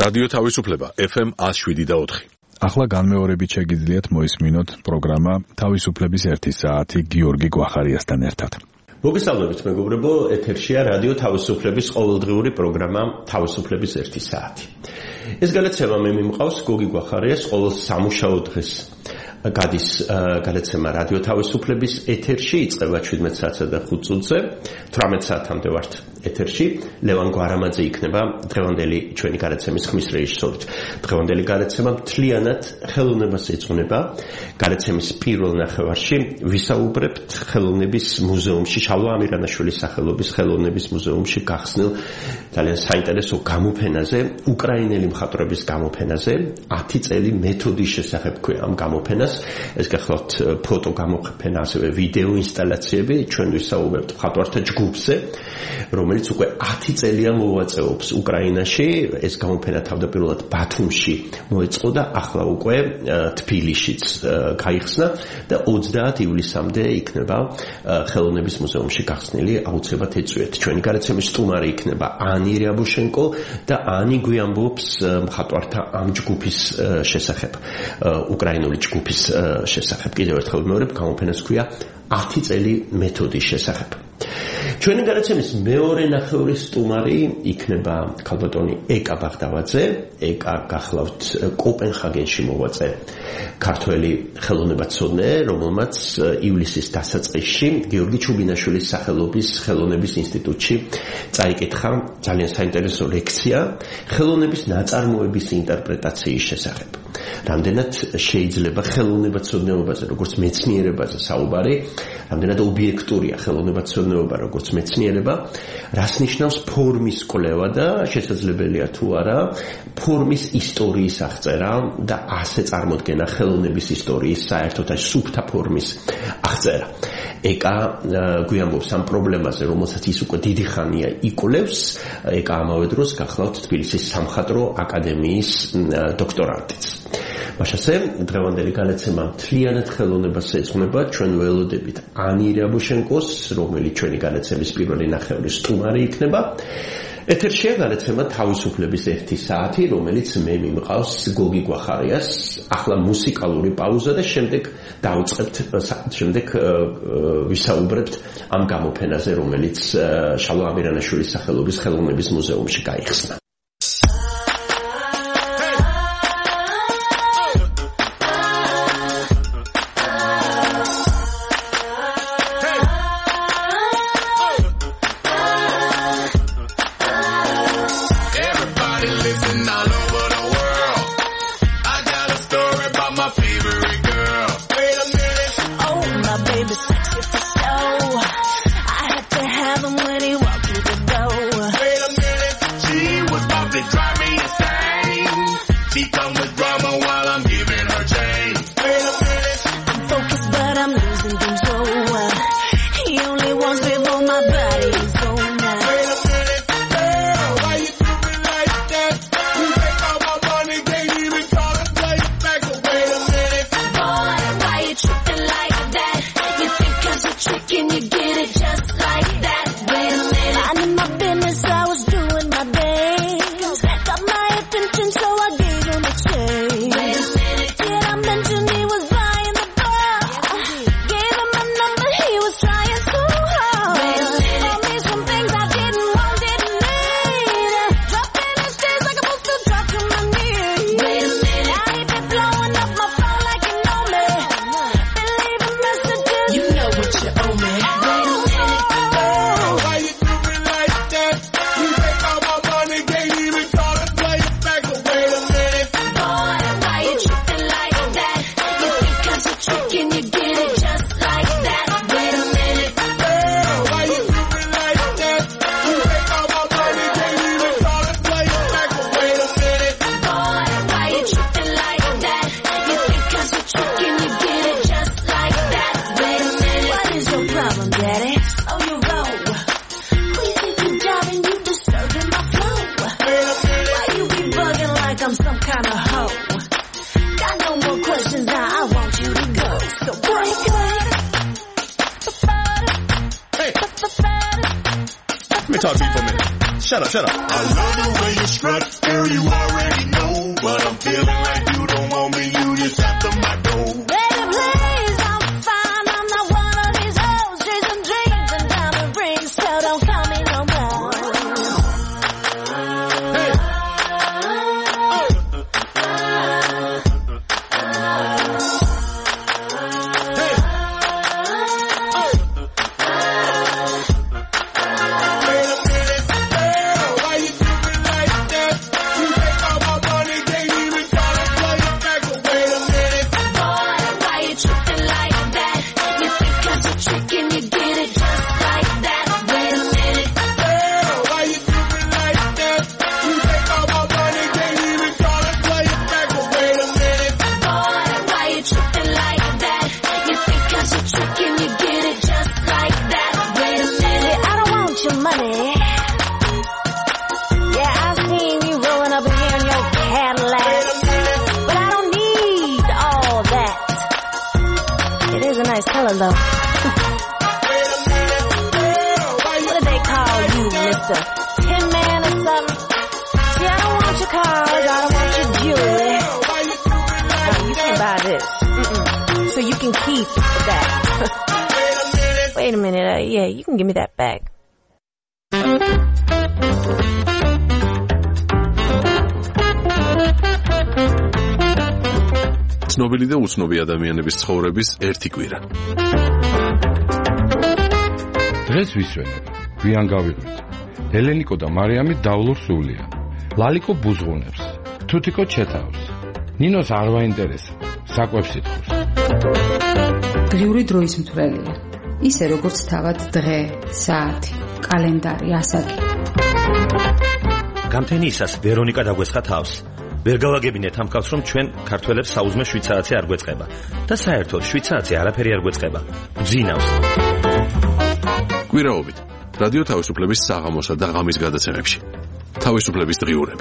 რადიო თავისუფლება FM 107.4. ახლა განმეორებით შეგიძლიათ მოისმინოთ პროგრამა თავისუფლების 1 საათი გიორგი გვახარიასთან ერთად. მოგესალმებით მეგობრებო, ეთერშია რადიო თავისუფლების ყოველდღიური პროგრამა თავისუფლების 1 საათი. ეს გადაცემა მე მიმყავს გოგი გვახარიას ყოველ სამუშაო დღეს. გადის გადაცემა რადიო თავისუფლების ეთერში, იწყება 17 საათსა და 5 წუთზე, 18 საათამდე ვართ ეთერში. ლევან გვარამაძე იქნება დღევანდელი ჩვენი გადაცემის ხმის რეჟისორით. დღევანდელი გადაცემა მთლიანად ხელოვნებას ეძღვნება. გადაცემის პირველ ნახევარში ვისაუბრებთ ხელოვნების მუზეუმში, შალვა ამირანაშვილის სახელობის ხელოვნების მუზეუმში გახსნილ ძალიან საინტერესო გამოფენაზე, უკრაინელი მხატვრების გამოფენაზე, 10 წელი მეთოდის შესახებ ქვია ამ გამოფენას. ეს გახლავთ ფოტო გამოფენა, ასევე ვიდეო ინსტალაციები. ჩვენ ვისაუბრებთ მხატვართა ჯგუფზე, რომელიც უკვე 10 წელია მოვაწეობს უკრაინაში. ეს გამოფენა თავდაპირველად ბათუმში მოეწყო და ახლა უკვე თბილისშიც გაიხსნა და 30 ივლისამდე იქნება ხელოვნების მუზეუმში გახსნილი. აუცილებლად ეწვიეთ. ჩვენი გადაცემის სტუმარი იქნება ანი რიაბუშენკო და ანი გვიამბობს მხატვართა ამ ჯგუფის შესახებ, უკრაინული ჯგუფის შესახებ. კიდევ ერთხელ ვიმეორებ, გამოფენას ქვია 10 წელი მეთოდის შესახებ. ჩვენი გადაცემის მეორე ნახევრის სტუმარი იქნება ქალბატონი ეკა ბაღდავაძე. ეკა გახლავთ კოპენჰაგენში მოღვაწე ქართველი ხელოვნებაცოდნე, რომელმაც ივლისის დასაწყისში გიორგი ჩუბინაშვილის სახელობის ხელოვნების ინსტიტუტში წაიკითხა ძალიან საინტერესო ლექცია ხელოვნების ნაწარმოების ინტერპრეტაციის შესახებ. რამდენად შეიძლება ხელოვნებაცოდნეობაზე, როგორც მეცნიერებაზე საუბარი, რამდენად ობიექტურია ხელოვნებაცოდნეობა როგორც მეცნიერება, რას ნიშნავს ფორმის კვლევა და შესაძლებელია თუ არა ფორმის ისტორიის აღწერა და ასე წარმოდგენა ხელოვნების ისტორიის, საერთოდ აი სუფთა ფორმის აღწერა. ეკა გვიამბობს ამ პრობლემაზე, რომელსაც ის უკვე დიდი ხანია იკვლევს. ეკა ამავე დროს გახლავთ თბილისის სამხატვრო აკადემიის დოქტორანტიც. მაშასე დღევანდელი გადაცემა მთლიანად ხელოვნებას ეძღვნება. ჩვენ ველოდებით ანი რიაბუშენკოს, რომელიც ჩვენი გადაცემის პირველი ნახევრის სტუმარი იქნება. ეთერშია გადაცემა თავისუფლების 1 საათი, რომელიც მე მიმყავს გოგი გვახარიას. ახლა მუსიკალური პაუზა და შემდეგ დავიწყებთ, შემდეგ ვისაუბრებთ ამ გამოფენაზე, რომელიც შალვა ამირანაშვილის სახელობის ხელოვნების მუზეუმში გაიხსნა. me talk to you for a minute. Shut up. I love the way you strut, girl, you already know. But I'm feeling like you don't want me, you just after my door. Baby, please, I'm fine. I'm not one of these hoes chasing dreams and diamond rings. So don't call me no more. Hey. What do they call you, Mr. Tin Man or something? See, I don't want your cars, I don't want your jewelry. No, you can't buy this. So you can keep that. Wait a minute, yeah, you can give me that back. ცნობილი და უცნობი ადამიანების ცხოვრების ერთი კვირა. დღეს ვისვენებ, გვიან გავიღვით. ელენიკო და მარიამი დავლურ სულია. ლალიკო ბუზღუნებს, თუთიკო ჩეთავს. ნინოს არ ვაინტერესა, საკვებს ითხოვს. დღიური დროის მთვრელია. ისე როგორც თავად დღე, საათი, კალენდარი, ასაკი. გამთენიისას ვერონიკა დაგვესხა თავს. ვერ გავაგებინეთ ამ ხალხს, რომ ჩვენ ქართველებს საუზმე 7 საათი არ გვეწყება და საერთოდ 7 საათი არაფერი არ გვეწყება. გძინავს. კვირაობით რადიო თავისუფლების საღამოსა და ღამის გადაცემებში. თავისუფლების დღიურები.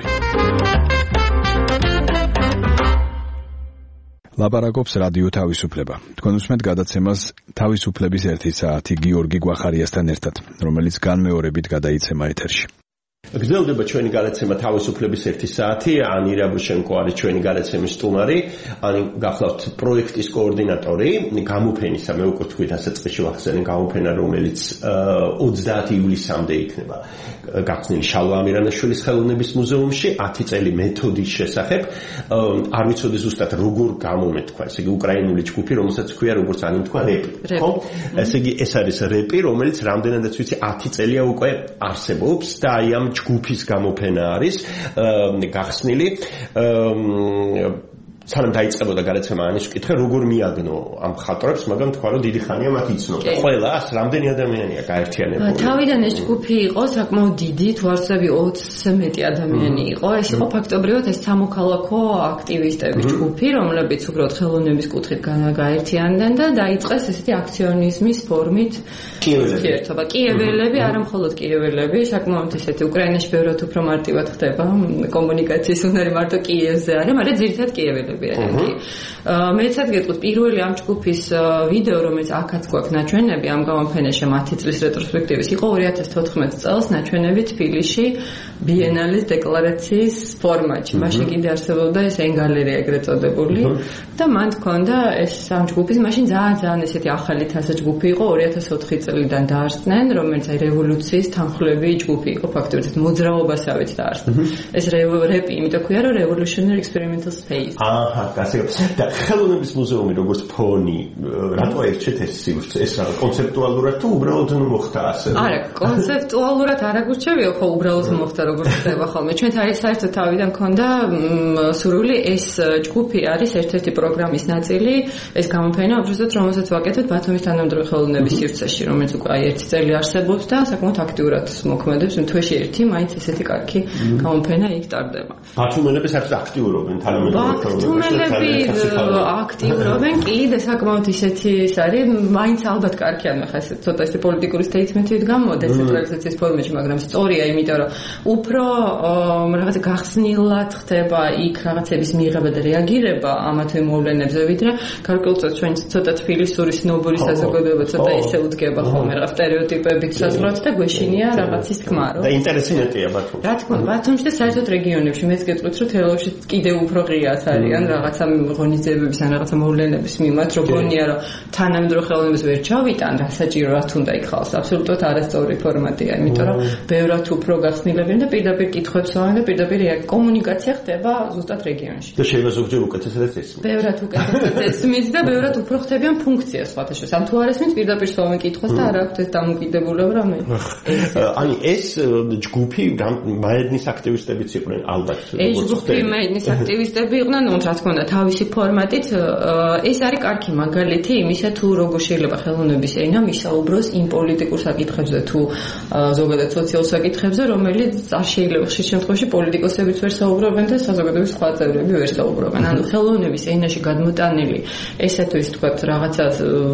ლაპარაკობს რადიო თავისუფლება. თქვენ უსმენთ გადაცემას თავისუფლების 1 საათი გიორგი გვახარიასთან ერთად, რომელიც განმეორებით გადაიცემა ეთერში. გრძელდება ჩვენი გადაცემა თავისუფლების 1 საათი. ანი რაბუშენკო არის ჩვენი გადაცემის სტუმარი, ანი გახლავთ პროექტის კოორდინატორი, გამოფენისა, მე უკვე თქვით ასე წეში ვახსენე გამოფენა, რომელიც 30 ივლისამდე იქნება გახსნილი შალვა ამირანაშვილის ხელოვნების მუზეუმში 10 წელი მეთოდის შესახებ. არ ვიცოდი ზუსტად როგორ გამომეთქვა, ესე იგი უკრაინული ჯგუფი, რომელსაც ქვია როგორც ანი თქვა რეპი, ხო? ესე იგი ეს არის რეპი, რომელიც რამდენადაც ვიცი 10 წელია უკვე არსებობს და აი ამ ჯგუფის გამოფენა არის გახსნილი. სანამ დაიწყებოდა გადაცემა ანის ვკითხე, როგორ მიაგნო ამ ხატრებს, მაგრამ თქვა რომ დიდი ხანია მათ იცნობდა. ყველას რამდენი ადამიანია გაერთიანებული? თავიდან ეს ჯგუფი იყო საკმაოდ დიდი, თუ არ ვცდები 20-ზე მეტი ადამიანი იყო. ეს იყო ფაქტობრივად ეს სამოქალაქო აქტივისტების ჯგუფი, რომლებიც უბრალოდ ხელოვნების კუთხით გაერთიანდნენ და დაიწყეს ესეთი აქციონიზმის ფორმით ერთობა. კიეველები, არა მხოლოდ კიეველები, საკმაოდ ესეთი უკრაინაში ბევრად უფრო მარტივად ხდება კომუნიკაციის უნარი მარტო კიევზე არის, მაგრამ ძირითადად კიეველები. მეცად გეტყვით პირველი ამ ჯგუფის ვიდეო, რომელიც აქაც გვაქვს ნაჩვენები ამ გამოფენაში 10 წლის რეტროსპექტივის, იყო 2014 წელს ნაჩვენები თბილისში ბიენალის დეკლარაციის ფორმატში. მაშინ კიდე არსებობდა ეს ენგალერეა ეგრეთ წოდებული და მან თქონდა ეს ამ ჯგუფის მაშინ ძალიან ესეთი ახალი თასა ჯგუფი იყო 2004 წლიდან დაარსდნენ, რომელიც აი რევოლუციის თანხლები ჯგუფი იყო ფაქტობრივად მოძრაობასავით დაარსდა. ეს რეპი იმიტომ ქვია რომ Revolutionary Experimental Space. და ხელოვნების მუზეუმი როგორც ფონი, რატო ერჩეთ ეს სივრცე? ეს რა კონცეპტუალურად თუ უბრალოდ მოხდა ასე? არა, კონცეპტუალურად არ აგურჩევია, ხო უბრალოდ მოხდა როგორც ხდება ხოლმე. ჩვენ საერთოდ თავიდან მქონდა სურვილი ეს ჯგუფი არის ერთ-ერთი პროგრამის ნაწილი, ეს გამოფენა, უბრალოდ რომელსაც ვაკეთებთ ბათუმის თანამედროვე ხელოვნების სივრცეში, რომელიც უკვე 1 წელი არსებობს და საკმაოდ აქტიურად მოქმედებს, თვეში ერთი მაინც ესეთი კარგი გამოფენა იქ ტარდება. ბათუმელები საერთოდ აქტიურობენ თანამედროვე ხელოვნების მწვრთნელები აქტიურობენ, კიდე საკმაოდ ისეთი ის არის, მაინც ალბათ კარგი ან ხა ცოტა ისე პოლიტიკური სტეიტმენტით გამოვა დეცენტრალიზაციის ფორმაში, მაგრამ სწორია, იმიტომ რომ უფრო რაღაცა გახსნილად ხდება იქ რაღაცების მიღება და რეაგირება ამა თუ იმ მოვლენებზე, ვიდრე გარკვეულწილად ჩვენ ცოტა თბილისური სნობური საზოგადოება ცოტა ისე უდგება ხოლმე რაღაც სტერეოტიპებით საზღვრად და გვეშინია რაღაცის თქმა, რომ და ინტერესი მეტია ბათუმში. რა თქმა უნდა, ბათუმში და საერთოდ რეგიონებში მეც გეტყვით, რომ თელავში კიდევ უფრო ღიაც არიან რაღაცა ღონისძიებების ან რაღაცა მოვლენების მიმართ, რომ გონია, რომ თანამედროვე ხელოვნებას ვერ ჩავიტან, რასაჭირო რა თუნდა იქ ხალხს, აბსოლუტურად არასწორი ფორმატია, იმიტომ რომ ბევრად უფრო გახსნილებიან და პირდაპირ კითხვებს ვამენ და პირდაპირ კომუნიკაცია ხდება ზუსტად რეგიონში. და შეიძლება ზოგჯერ უკეთესად ესმის. ბევრად უკეთესად ესმის და ბევრად უფრო ხდებიან ფუნქციას სხვათა შორის. ამ თუ არ ესმის პირდაპირ ვამენ კითხვას და არ აქვს ეს დამოკიდებულება რამე. Ani ეს ჯგუფი მაედნის აქტივისტებიც იყვნენ ალბათ. ეს ჯგუფი მაედნის აქტივისტები იყვნენ, ну, რა თქმა უნდა, თავისი ფორმატით. ეს არის კარგი მაგალითი იმისა, თუ როგორ შეიძლება ხელოვნების ენა მისაუბროს იმ პოლიტიკურ საკითხებზე თუ ზოგადად სოციალურ საკითხებზე, რომელიც არ შეიძლება ხშირ შემთხვევაში პოლიტიკოსებიც ვერ საუბრობენ და საზოგადოების სხვა წევრები ვერ საუბრობენ. ანუ ხელოვნების ენაში გადმოტანილი ესა თუ ის თქვა რაღაცა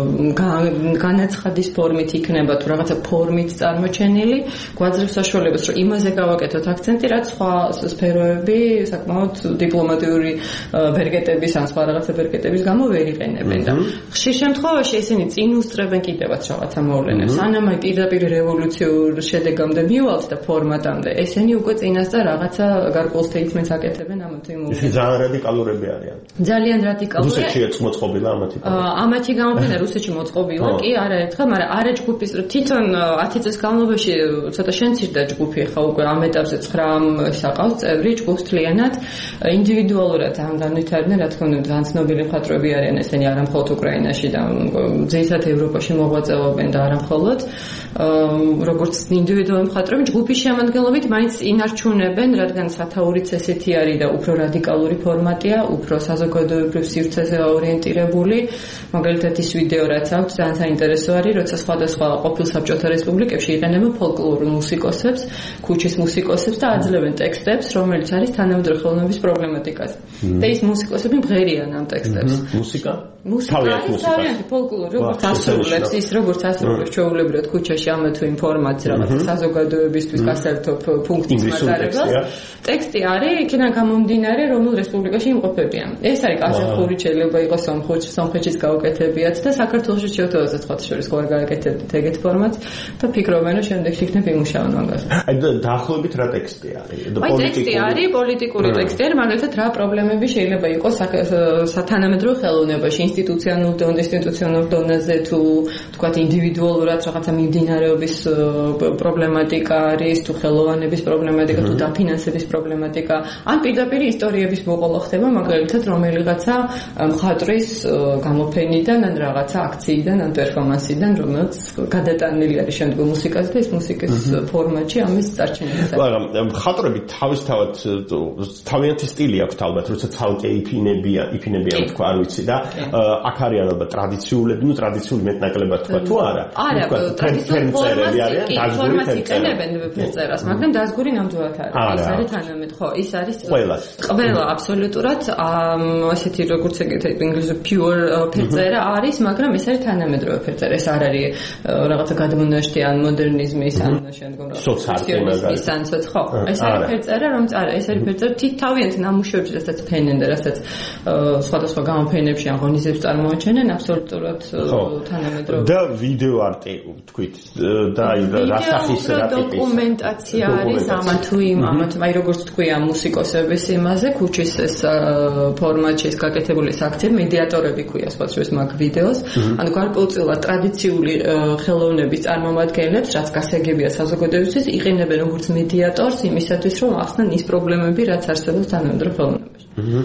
განაცხადის ფორმით იქნება თუ რაღაცა ფორმით წარმოჩენილი, გვაძლევს საშუალებას, რომ იმაზე გავაკეთოთ აქცენტი, რაც სხვა სფეროები საკმაოდ დიპლომატიური ბერგეტების ან სხვა რაღაცა ბერგეტების გამო ვერ იყენებენ და ხშირ შემთხვევაში ესენი წინ უსწრებენ კიდევაც რაღაცა მოვლენებს. სანამ აი პირდაპირ რევოლუციურ შედეგამდე მივალთ და ფორმატამდე, ესენი უკვე წინასწარ რაღაცა გარკვეულ სტეიტმენტს აკეთებენ ამ თუ იმ მოვლენებს. ძალიან რადიკალურები არიან. ძალიან რადიკალურია. რუსეთშია მოწყობილა ამათი. ამათი გამოფენა რუსეთში მოწყობილა, კი არაერთხელ, მაგრამ არა ჯგუფის თვითონ 10 წელს განმავლობაში ცოტა შემცირდა ჯგუფი, ხა უკვე ამ ეტაპზე 9 საყავს წევრი ჯგუფს თლიანად ინდივიდუალურად ამ განვითარდნენ, რა თქმა უნდა, ძალიან ცნობილი მხატვრები არიან ესენი არა მხოლოდ უკრაინაში და ძირითადად ევროპაში მოღვაწეობენ და არა მხოლოდ როგორც ინდივიდუალური მხატვრები ჯგუფის შემადგენლობით მაინც ინარჩუნებენ, რადგან სათაურიც ესეთი არის და უფრო რადიკალური ფორმატია, უფრო საზოგადოებრივ სივრცეზე ორიენტირებული. მაგალითად ის ვიდეო რაც აქვს ძალიან საინტერესო არის, როცა სხვადასხვა ყოფილ საბჭოთა რესპუბლიკებში იყენებენ ფოლკლორულ მუსიკოსებს, ქუჩის მუსიკოსებს და აძლევენ ტექსტებს, რომელიც არის თანამედროვე ხელოვნების პრობლემატიკაზე. და ის მუსიკოსები მღერიან ამ ტექსტებს. მუსიკა? თავიანთი ფოლკლორი, როგორც ასრულებს, ის როგორც ასრულებს ჩვეულებრივად ქუჩაში ამ თუ იმ ფორმატს რაღაცა საზოგადოებისთვის გასართობ ფუნქციის მატარებელს. ტექსტი არის იქიდან გამომდინარე, რომელ რესპუბლიკაში იმყოფებიან. ეს არის კაზახური, შეიძლება იყოს სომხეთის გაუკეთებიათ და საქართველოში შეუთავაზეთ სხვა შორის ხო არ გააკეთებთ ეგეთ ფორმატს და ფიქრობენ, რომ შემდეგში იქნებ იმუშავონ მაგას. აი დაახლოებით რა ტექსტი არის? აი ტექსტი არის პოლიტიკური ტექსტი არის, მაგალითად რა პრობლემები შეიძლება იყოს სათანამედროვე ხელოვნებაში, ინსტიტუციონალურ დონეზე თუ თქვათ ინდივიდუალურად რაღაცა მიმდინარეობის პრობლემატიკა არის, თუ ხელოვანების პრობლემატიკა, თუ დაფინანსების პრობლემატიკა, ან პირდაპირ ისტორიების მოყოლა ხდება, მაგალითად რომელიღაცა მხატვრის გამოფენიდან ან რაღაცა აქციიდან ან პერფორმანსიდან, რომელიც გადატანილი არის შემდგომ მუსიკაზე და ეს მუსიკის ფორმატში ამის წარჩენილი. მაგრამ მხატვრები თავისთავად თავიანთი სტილი აქვთ ალბათ, როცა ცალკე იფინებიან თქვა, არ ვიცი და აქ არიან ალბათ ტრადიციულები, ну ტრადიციული მეტნაკლებად თქვა თუ არა? არა, ტრადიციული ფორმები არიან, დაზგური ფერწერები, ფერწერას, მაგრამ დაზგური ნამდვილად არის. ის არის თანამედროვე, ხო, ის არის ყველა აბსოლუტურად ასეთი როგორც ეგეთ ინგლისურ pure ფერწერა არის, მაგრამ ეს არის თანამედროვე ფერწერა, ეს არ არის რაღაცა გადმონაშთი ან მოდერნიზმის ან შემდგომ სოციალიზმის ან ხო, ეს არის ფერწერა, რომელიც არა, ეს არის ფერწერა თავიანთი ნამუშევრებში, რასაც ფენენ და რასაც სხვადასხვა გამოფენებში ან ღონისძიებებს წარმოაჩენენ, აბსოლუტურად თანამედროვე. და ვიდეო არტი თქვით და აი რა სახის რა ტიპის დოკუმენტაცია არის ამა თუ იმ აი როგორც თქვი ამ მუსიკოსების იმაზე, ქუჩის ეს ფორმატში ეს გაკეთებული ეს აქცია მედიატორები ქვია სხვა შორის მაგ ვიდეოს. ანუ გარკვეულწილად ტრადიციული ხელოვნების წარმომადგენლებს, რაც გასაგებია საზოგადოებისთვის, იყენებენ როგორც მედიატორს იმისათვის, რომ ახსნან ის პრობლემები, რაც არსებობს თანამედროვე ხელოვნებაში.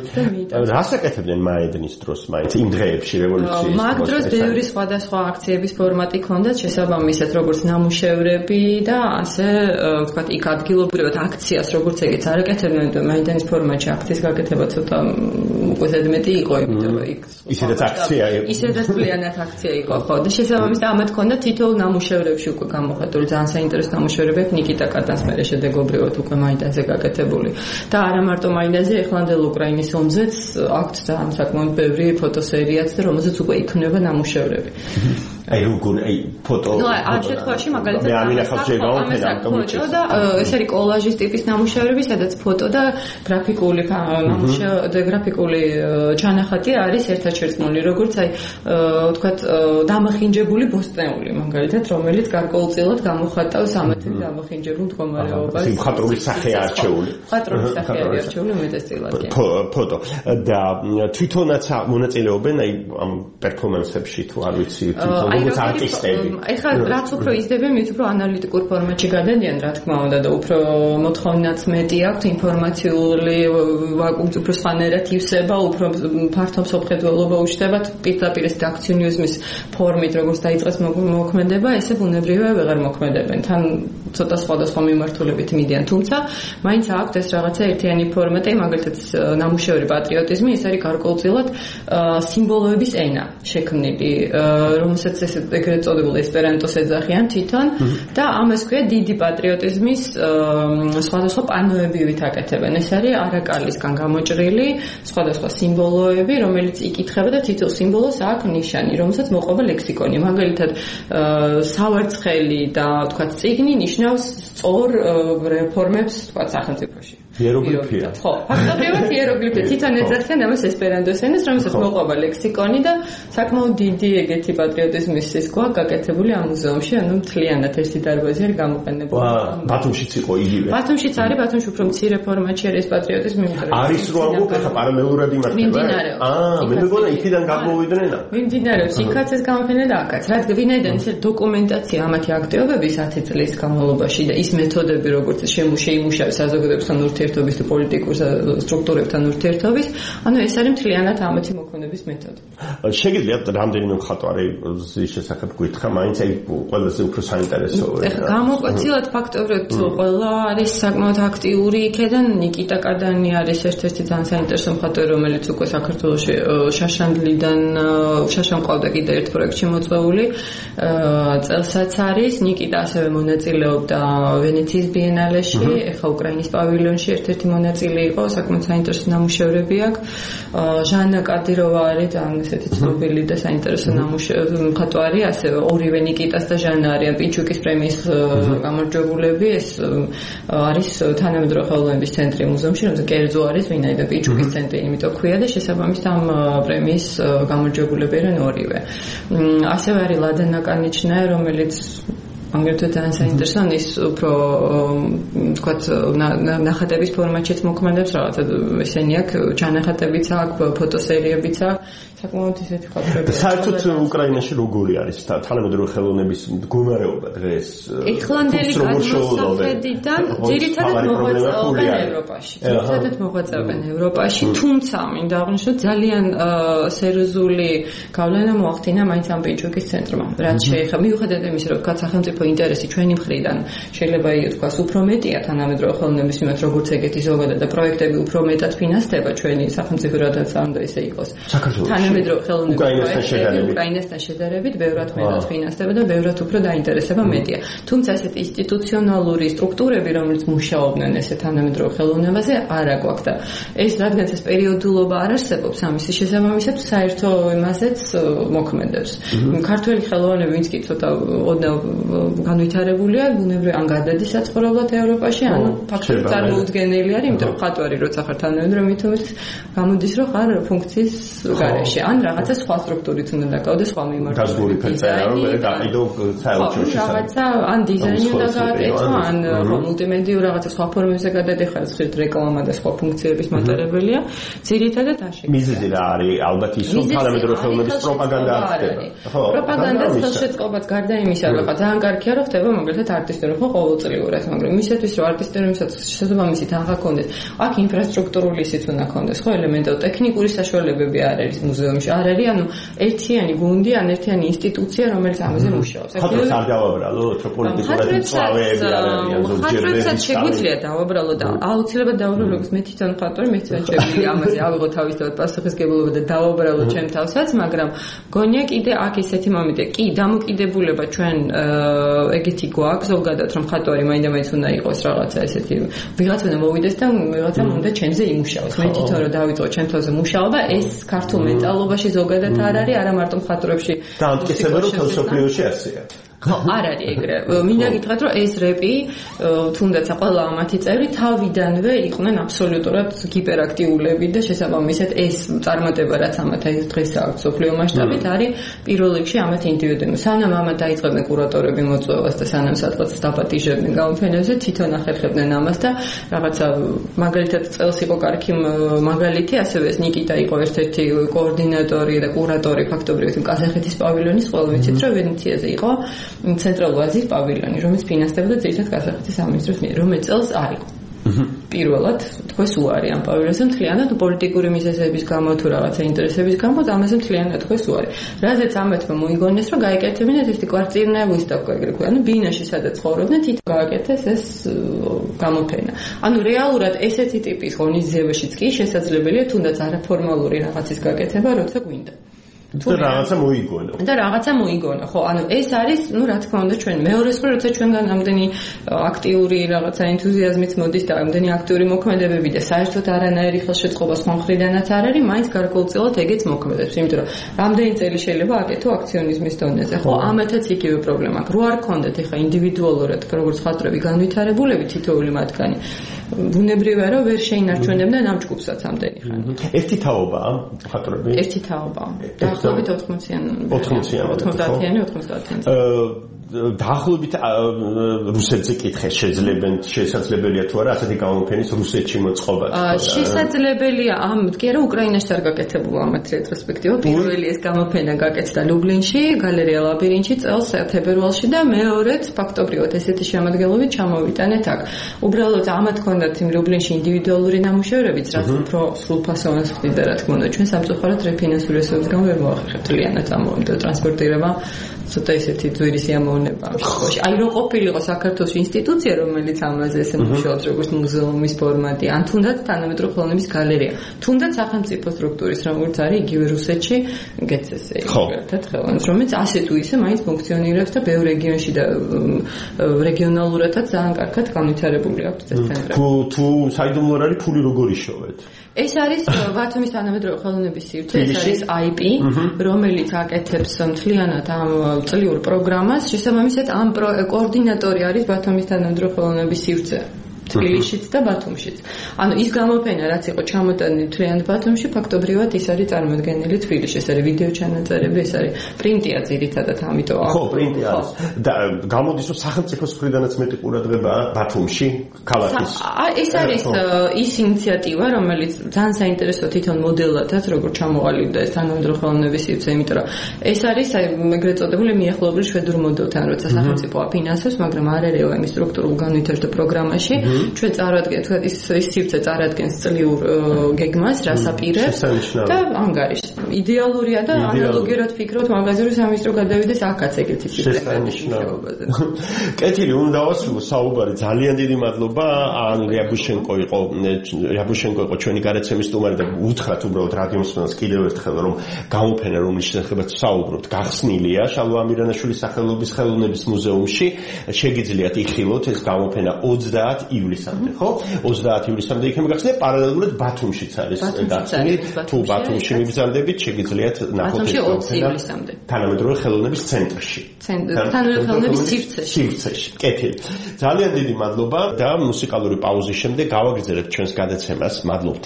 რას აკეთებდნენ მაედნის დროს მაინც იმ დღეებში რევოლუციის დროს? მაგ დროს ბევრი სხვადასხვა აქციების ფორმატი ჰქონდათ შესაბამისად, როგორც ნამუშევრები და ასე ვთქვათ, იქ ადგილობრივად აქციას როგორც ეგეც არ აკეთებდნენ, მაედნის ფორმატში აქციის გაკეთება ცოტა უკვე ზედმეტი იყო, იმიტომ რომ იქ ისედაც აქცია იყო. ისედაც ძალიანად აქცია იყო, ხო. და შესაბამისად ამათ ქონდა თითოეულ ნამუშევრებში უკვე გამოხატული ძალიან საინტერესო ნამუშევრები ნიკიტა კატანს მერე შედეგობრივად უკვე მაიდანზე გაკეთებული. და არა მარტო მაიდანზე, ეხლანდელ უკრაინის ომზეც აქვს ძალიან საკმაოდ ბევრი ფოტოსერიაც და რომელზეც უკვე იქნება ნამუშევრები. აი როგორ აი ფოტო ნუ ამ შემთხვევაში მაგალითად მე ამინახავს შეგავენ ფოტო და ეს არის კოლაჟის ტიპის ნამუშევრები, სადაც ფოტო და გრაფიკული გრაფიკული ჩანახატი არის ერთად შერწყმული, როგორც აი ვთქვათ დამახინჯებული ბოსტნეული მაგალითად, რომელიც გარკვეულწილად გამოხატავს ამათი დამახინჯებულ მდგომარეობას. მხატვრული სახე არჩეული. მხატვრული სახე არჩეული უმეტესწილად. ფოტო და თვითონაც მონაწილეობენ აი ამ პერფორმანსებში თუ არ ვიცი თვითონ როგორც არტისტები. ეხლა რაც უფრო იზრდებიან, მით უფრო ანალიტიკურ ფორმატში გადადიან, რა თქმა უნდა, და უფრო მოთხოვნაც მეტი აქვს ინფორმაციული ვაკუუმს უფრო სხვანაირად ივსება, უფრო ფართო მსოფლმხედველობა უჩნდება, პირდაპირ ეს აქციონიზმის ფორმით, როგორც დაიწყეს მოქმედება, ესე ბუნებრივია ვეღარ მოქმედებენ. თან ცოტა სხვადასხვა მიმართულებით მიდიან, თუმცა მაინც აქვს ეს რაღაცა ერთიანი ფორმატი, მაგალითად ნამუშევარი პატრიოტიზმი, ეს არის გარკვეულწილად სიმბოლოების ენა შექმნილი, რომელსაც ეგრეთ წოდებულ ესპერანტოს ეძახიან თვითონ და ამას ქვია დიდი პატრიოტიზმის სხვადასხვა პანოებივით აკეთებენ. ეს არის არაკალისგან გამოჭრილი სხვადასხვა სიმბოლოები, რომელიც იკითხება და თითოეულ სიმბოლოს აქვს ნიშანი, რომელსაც მოყვება ლექსიკონი. მაგალითად, სავარცხელი და თქვათ წიგნი ნიშნავს სწორ რეფორმებს თქვათ სახელმწიფოში. იეროგლიფია. ხო, ფაქტობრივად იეროგლიფია. თვითონ ეძახიან ამას ესპერანტოს ენას, რომელსაც მოყვება ლექსიკონი და საკმაოდ დიდი ეგეთი პატრიოტიზმის ის გვაქვს გაკეთებული ამ მუზეუმში, ანუ მთლიანად ერთი დარბაზი არის გამოყენებული. ბათუმშიც იყო იგივე. ბათუმშიც არის, ბათუმში უფრო მცირე ფორმატში არის პატრიოტიზმი. არის რო ამბობ, ხა პარალელურად იმართება. მე მეგონა იქიდან გამოვიდნენ. მიმდინარეობს, იქაც ეს გამოყენება და აქაც. რადგან ვინაიდან ეს დოკუმენტაცია ამათი აქტივობების 10 წლის განმავლობაში და ის მეთოდები, როგორც შეიმუშავეს საზოგადოებასთან ურთიერთობის და პოლიტიკურ სტრუქტურებთან ურთიერთობის, ანუ ეს არის მთლიანად ამათი მოქმედების მეთოდი. შეგიძლიათ რამდენიმე მხატვარი შესახებ გითხრა, მაინც აი ყველაზე უფრო საინტერესო. გამოკვეთილად ფაქტობრივად ყველა არის საკმაოდ აქტიური იქიდან. ნიკიტა კადანი არის ერთ-ერთი ძალიან საინტერესო მხატვარი, რომელიც უკვე საქართველოში შაშან ყავდა კიდე ერთ პროექტში მოწვეული წელსაც არის. ნიკიტა ასევე მონაწილეობდა ვენეციის ბიენალეში, ეხლა უკრაინის პავილიონში ერთ-ერთი მონაწილე იყო, საკმაოდ საინტერესო ნამუშევრები აქვს. ჟანა კადიროვა არის ძალიან ესეთი ცნობილი და საინტერესო მხატვარი, ასევე ორივე ნიკიტას და ჟანა არიან პიჩუკის პრემიის გამარჯვებულები. ეს არის თანამედროვე ხელოვნების ცენტრი მუზეუმში, რომელზეც კერძო არის ვინაიდან პიჩუკის ცენტრი, იმიტომ ქვია და შესაბამისად ამ პრემიის გამარჯვებულები არიან ორივე. ასევე არის ლადა ნაკანიჩნაია, რომელიც აგრეთვე ძალიან საინტერესო, ის უფრო თქვათ ნახატების ფორმატშიც მოქმედებს, რაღაცა ესენი აქვს, ჩანახატებიც აქვს, ფოტოსერიებიც აქვს, საკმაოდ ისეთი ხალხები. საერთოდ უკრაინაში როგორი არის თანამედროვე ხელოვნების მდგომარეობა დღეს? ეხლანდელი გადმოსახედიდან ძირითადად მოღვაწეობენ ევროპაში. თუმცა მინდა აღნიშნოთ ძალიან სერიოზული გავლენა მოახდინა მაინც ამ პიჩუკის ცენტრმა. რაც შეეხება მიუხედავად იმისა, რომ თქვათ სახელმწიფო ინტერესი ჩვენი მხრიდან შეიძლება ითქვას უფრო მეტია თანამედროვე ხელოვნების მიმართ, როგორც ეგეთი ზოგადად და პროექტები უფრო მეტად ფინანსდება ჩვენი სახელმწიფო რადაც უნდა ისე იყოს. თანამედროვე ხელოვნების უკრაინასთან შედარებით ბევრად მეტად ფინანსდება და ბევრად უფრო დაინტერესება მეტია. თუმცა ესეთი ინსტიტუციონალური სტრუქტურები, რომელიც მუშაობდნენ ესე თანამედროვე ხელოვნებაზე, არ აგვაქვს და ეს რადგან ეს პერიოდულობა არ არსებობს ამის შესაბამისად საერთო იმაზეც მოქმედებს. ქართველი ხელოვნები ვინც კი ცოტა განვითარებულია, ბუნებრივი ან გადადის საცხოვრებლად ევროპაში, ან ფაქტობრივად წარმოუდგენელი არის, იმიტომ რომ ხატვარი როცა ხარ თანამედროვე მითუმეტ გამოდის რომ ხარ ფუნქციის გარეშე, ან რაღაცა სხვა სტრუქტურით უნდა დაკავდეს, სხვა მიმართულებით. რაღაცა ან დიზაინი უნდა გააკეთო, ან მულტიმედიურ რაღაცა სხვა ფორმებზე გადადიხარ, ხშირ რეკლამა და სხვა ფუნქციების მატარებელია. ძირითადად აშენ. მიზეზი რა არის? ალბათ ის რომ თანამედროვე ხელოვნების პროპაგანდა ხდება. პროპაგანდას ხელშეწყობაც გარდა იმისა, რომ ძალიან კარგია რომ ხდება მაგალითად არტისტური ხო ყოველწლიურად, მაგრამ მისათვის რომ არტისტურებსაც შესაბამისი თანხა ქონდეს, აქ ინფრასტრუქტურული ისიც უნდა ქონდეს, ხო ელემენტო ტექნიკური საშუალებები არ არის მუზეუმში. მუზეუმში. არ არის, ანუ ერთიანი გუნდი, ან ერთიანი ინსტიტუცია, რომელიც ამაზე მუშაობს. ხატრებს არ დავაბრალოთ, რომ პოლიტიკურად მწვავეები არ არიან ზოგჯერ. ხატრებსაც შეგვიძლია დავაბრალო და აუცილებლად დავაბრალო, როგორც მე თვითონ ხატრები, მე თვითონ შეგვიძლია ამაზე ავიღო თავისთავად პასუხისგებლობა და დავაბრალო ჩემ თავსაც, მაგრამ გონია კიდე აქ ესეთი მომენტი, კი, დამოკიდებულება ჩვენ ეგეთი გვაქვს ზოგადად, რომ ხატრები მაინდა-მაინც უნდა იყოს რაღაცა ესეთი, ვიღაც უნდა მოვიდეს და ვიღაცამ უნდა ჩემზე იმუშაოს. მე თვითონ რომ დავიწყო ჩემ თავზე მუშაობა, ეს ქართულ მენტალობაში ზოგადად არ არის, არა მარტო ხატრებში. და ამტკიცება რომ თავისუფლიოში ასეა. ხო, არ არის ეგრე. მინდა გითხრათ, რომ ეს რეპი, თუნდაც ყველა მათი წევრი თავიდანვე იყვნენ აბსოლუტურად ჰიპერაქტიულები და შესაბამისად ეს წარმატება, რაც ამათ დღეს აქვს სოფლიო მასშტაბით, არის პირველ რიგში ამათ ინდივიდუუმი. სანამ ამათ დაიწყებდნენ კურატორები მოწვევას და სანამ სადღაც დაპატიჟებდნენ გამოფენებზე, თვითონ ახერხებდნენ ამას და რაღაცა მაგალითად წელს იყო კარგი მაგალითი, ასევე ეს ნიკიტა იყო ერთ-ერთი კოორდინატორი და კურატორი ფაქტობრივად კაზახეთის პავილიონის, ყველა ვიცით, რომ ვენეციაზე იყო ცენტრალური აზიის პავილიონი, რომელიც ფინანსდებოდა ძირითადად კაზახეთის სამინისტროს მიერ, რომელიც წელს არ იყო. პირველად თქვენ უარი ამ პავილიონზე მთლიანად პოლიტიკური მიზეზების გამო თუ რაღაცა ინტერესების გამო ამაზე მთლიანად თქვენ უარი. რაზეც ამეთმა მოიგონეს, რომ გაეკეთებინათ ეს კვარტირნა ვისტავკა ეგრე ქვია, ანუ ბინაში სადაც ცხოვრობდნენ, თვითონ გააკეთეს ეს გამოფენა. ანუ რეალურად ესეთი ტიპის ღონისძიებაშიც კი შესაძლებელია თუნდაც არაფორმალური რაღაცის გაკეთება, როცა გვინდა. და რაღაცა მოიგონო. და რაღაცა მოიგონო. ხო, ანუ ეს არის, ну, რა თქმა უნდა, ჩვენ მეორეს φορა როცა ჩვენგან ამდენი აქტიური რაღაცა ენთუზიაზმით მოდის და ამდენი აქტიური მოქმედებები და საერთოდ არანაირი ხელშეწყობა სხვა მხრიდანაც არ არის, მაინც გარკვეულწილად ეგეც მოქმედებს, იმიტომ რომ რამდენი წელი შეიძლება აკეთო აქციონიზმის დონეზე. ხო, ამათაც იგივე პრობლემა აქვს. რო არ ქონდეთ ეხა ინდივიდუალურად, როგორც ხატრები განვითარებულები თითოეული მათგანი, ბუნებრივია რომ ვერ შეინარჩუნებდნენ ამ ჯგუფსაც ამდენი ხანი. ერთი თაობაა ხატრები? ერთი თაობაა. დაახლოებით 80-იანი. დაახლოებით რუსეთზე კითხე შესაძლებელია თუ არა ასეთი გამოფენის რუსეთში მოწყობა? შესაძლებელია, კი არა, უკრაინაში არ გაკეთებულა ამათ რეტროსპექტივა. პირველი ეს გამოფენა გაკეთდა ლუბლინში, გალერეა ლაბირინთში წელს თებერვალში და მეორეც ფაქტობრივად ესეთი შემადგენლობით ჩამოვიტანეთ აქ. უბრალოდ ამათ ჰქონდათ იმ ლუბლინში ინდივიდუალური ნამუშევრებიც, რაც უფრო სრულფასოვანს ხდიდა, რა თქმა უნდა, ჩვენ სამწუხაროდ რეფინანსური რესურსების გამო ვერ მოახერხებთ მთლიანად ამ ტრანსპორტირება. ცოტა ისეთი ძვირი სიამოვნება ამ შემთხვევაში. აი რო ყოფილიყო საქართველოს ინსტიტუცია, რომელიც ამაზე ესე მუშაობს როგორც მუზეუმის ფორმატი, ან თუნდაც თანამედროვე ხელოვნების გალერეა, თუნდაც სახელმწიფო სტრუქტურის, როგორც არის იგივე რუსეთში, გეცეს ერთად ხელოვნების, რომელიც ასე თუ ისე მაინც ფუნქციონირებს და ბევრ რეგიონში და რეგიონალურადაც ძალიან კარგად განვითარებული აქვს ეს ცენტრები. თუ საიდუმლო არის ფული როგორ იშოვეთ? ეს არის ბათუმის თანამედროვე ხელოვნების სივრცე, ეს არის IP, რომელიც აკეთებს მთლიანად ამ წლიურ პროგრამას, შესაბამისად ამ კოორდინატორი არის ბათუმის თანამედროვე ხელოვნების სივრცე. თბილისშიც და ბათუმშიც. ანუ ის გამოფენა, რაც იყო ჩამოტანილი მთლიანად ბათუმში, ფაქტობრივად ის არის წარმოდგენილი თბილისში. ეს არის ვიდეო ჩანაწერები, ეს არის პრინტია ძირითადად, ამიტომ ხო, პრინტი არის. და გამოდის, რომ სახელმწიფოს მხრიდანაც მეტი ყურადღება ბათუმში, ქალაქის. ეს არის ის ინიციატივა, რომელიც ძალიან საინტერესო თვითონ მოდელადაც, როგორ ჩამოყალიბდა ეს თანამედროვე ხელოვნების სივრცე, იმიტომ რომ ეს არის ეგრეთ წოდებული მიახლოებული შვედურ მოდელთან, როცა სახელმწიფო აფინანსებს, მაგრამ არ არის იმის სტრუქტურულ განვითარებაში პროგრამაში. ჩვენ წარადგენთ, თქვა ის სივრცე წარადგენს წლიურ გეგმას, რას აპირებს და ანგარიშს. იდეალურია და ანალოგიურად ფიქრობთ, მაგაზური სამინისტრო გადავიდეს აქაც ეგეთი სისტემების მუშაობაზე. კეთილი, უნდა დავასრულო საუბარი. ძალიან დიდი მადლობა. ან რიაბუშენკო იყო ჩვენი გარეთ სტუმარი და უთხრათ უბრალოდ რადიო მსმენელს კიდევ ერთხელ, რომ გამოფენა, რომლის შესახებაც საუბრობთ, გახსნილია შალვა ამირანაშვილის სახელობის ხელოვნების მუზეუმში. შეგიძლიათ იხილოთ ეს გამოფენა 30 ივლისამდე, ხო? 30 ივლისამდე იქნება გახსნილი, პარალელურად ბათუმშიც არის გახსნილი. თუ ბათუმში მიბრძანდებით, შეგიძლიათ ნახოთ ეს გამოფენა თანამედროვე ხელოვნების ცენტრში. თანამედროვე ხელოვნების სივრცეში. კეთილი. ძალიან დიდი მადლობა და მუსიკალური პაუზის შემდეგ გავაგრძელებთ ჩვენს გადაცემას. მადლობთ.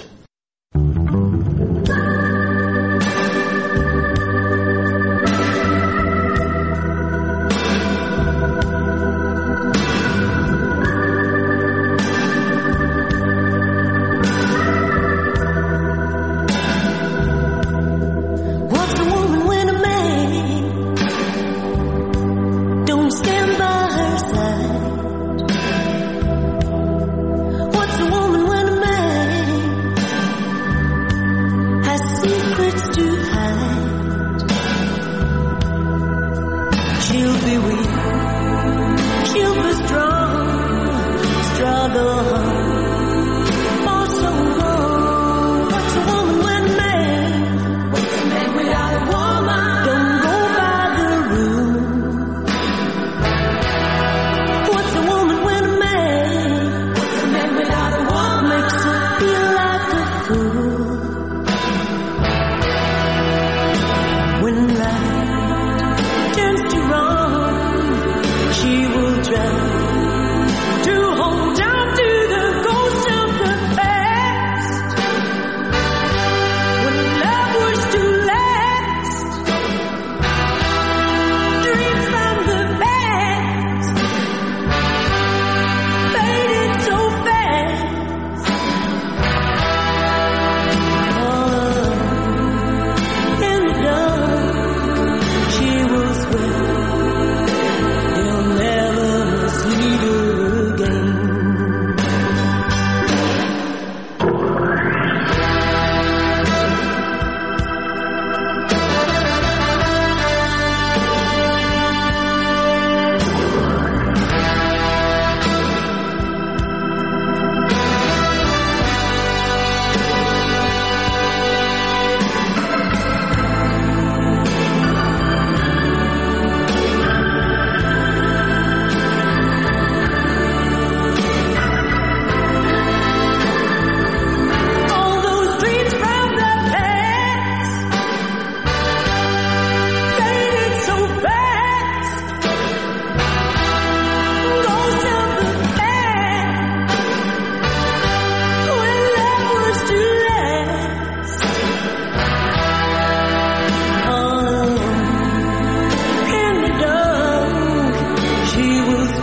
What's a woman when a man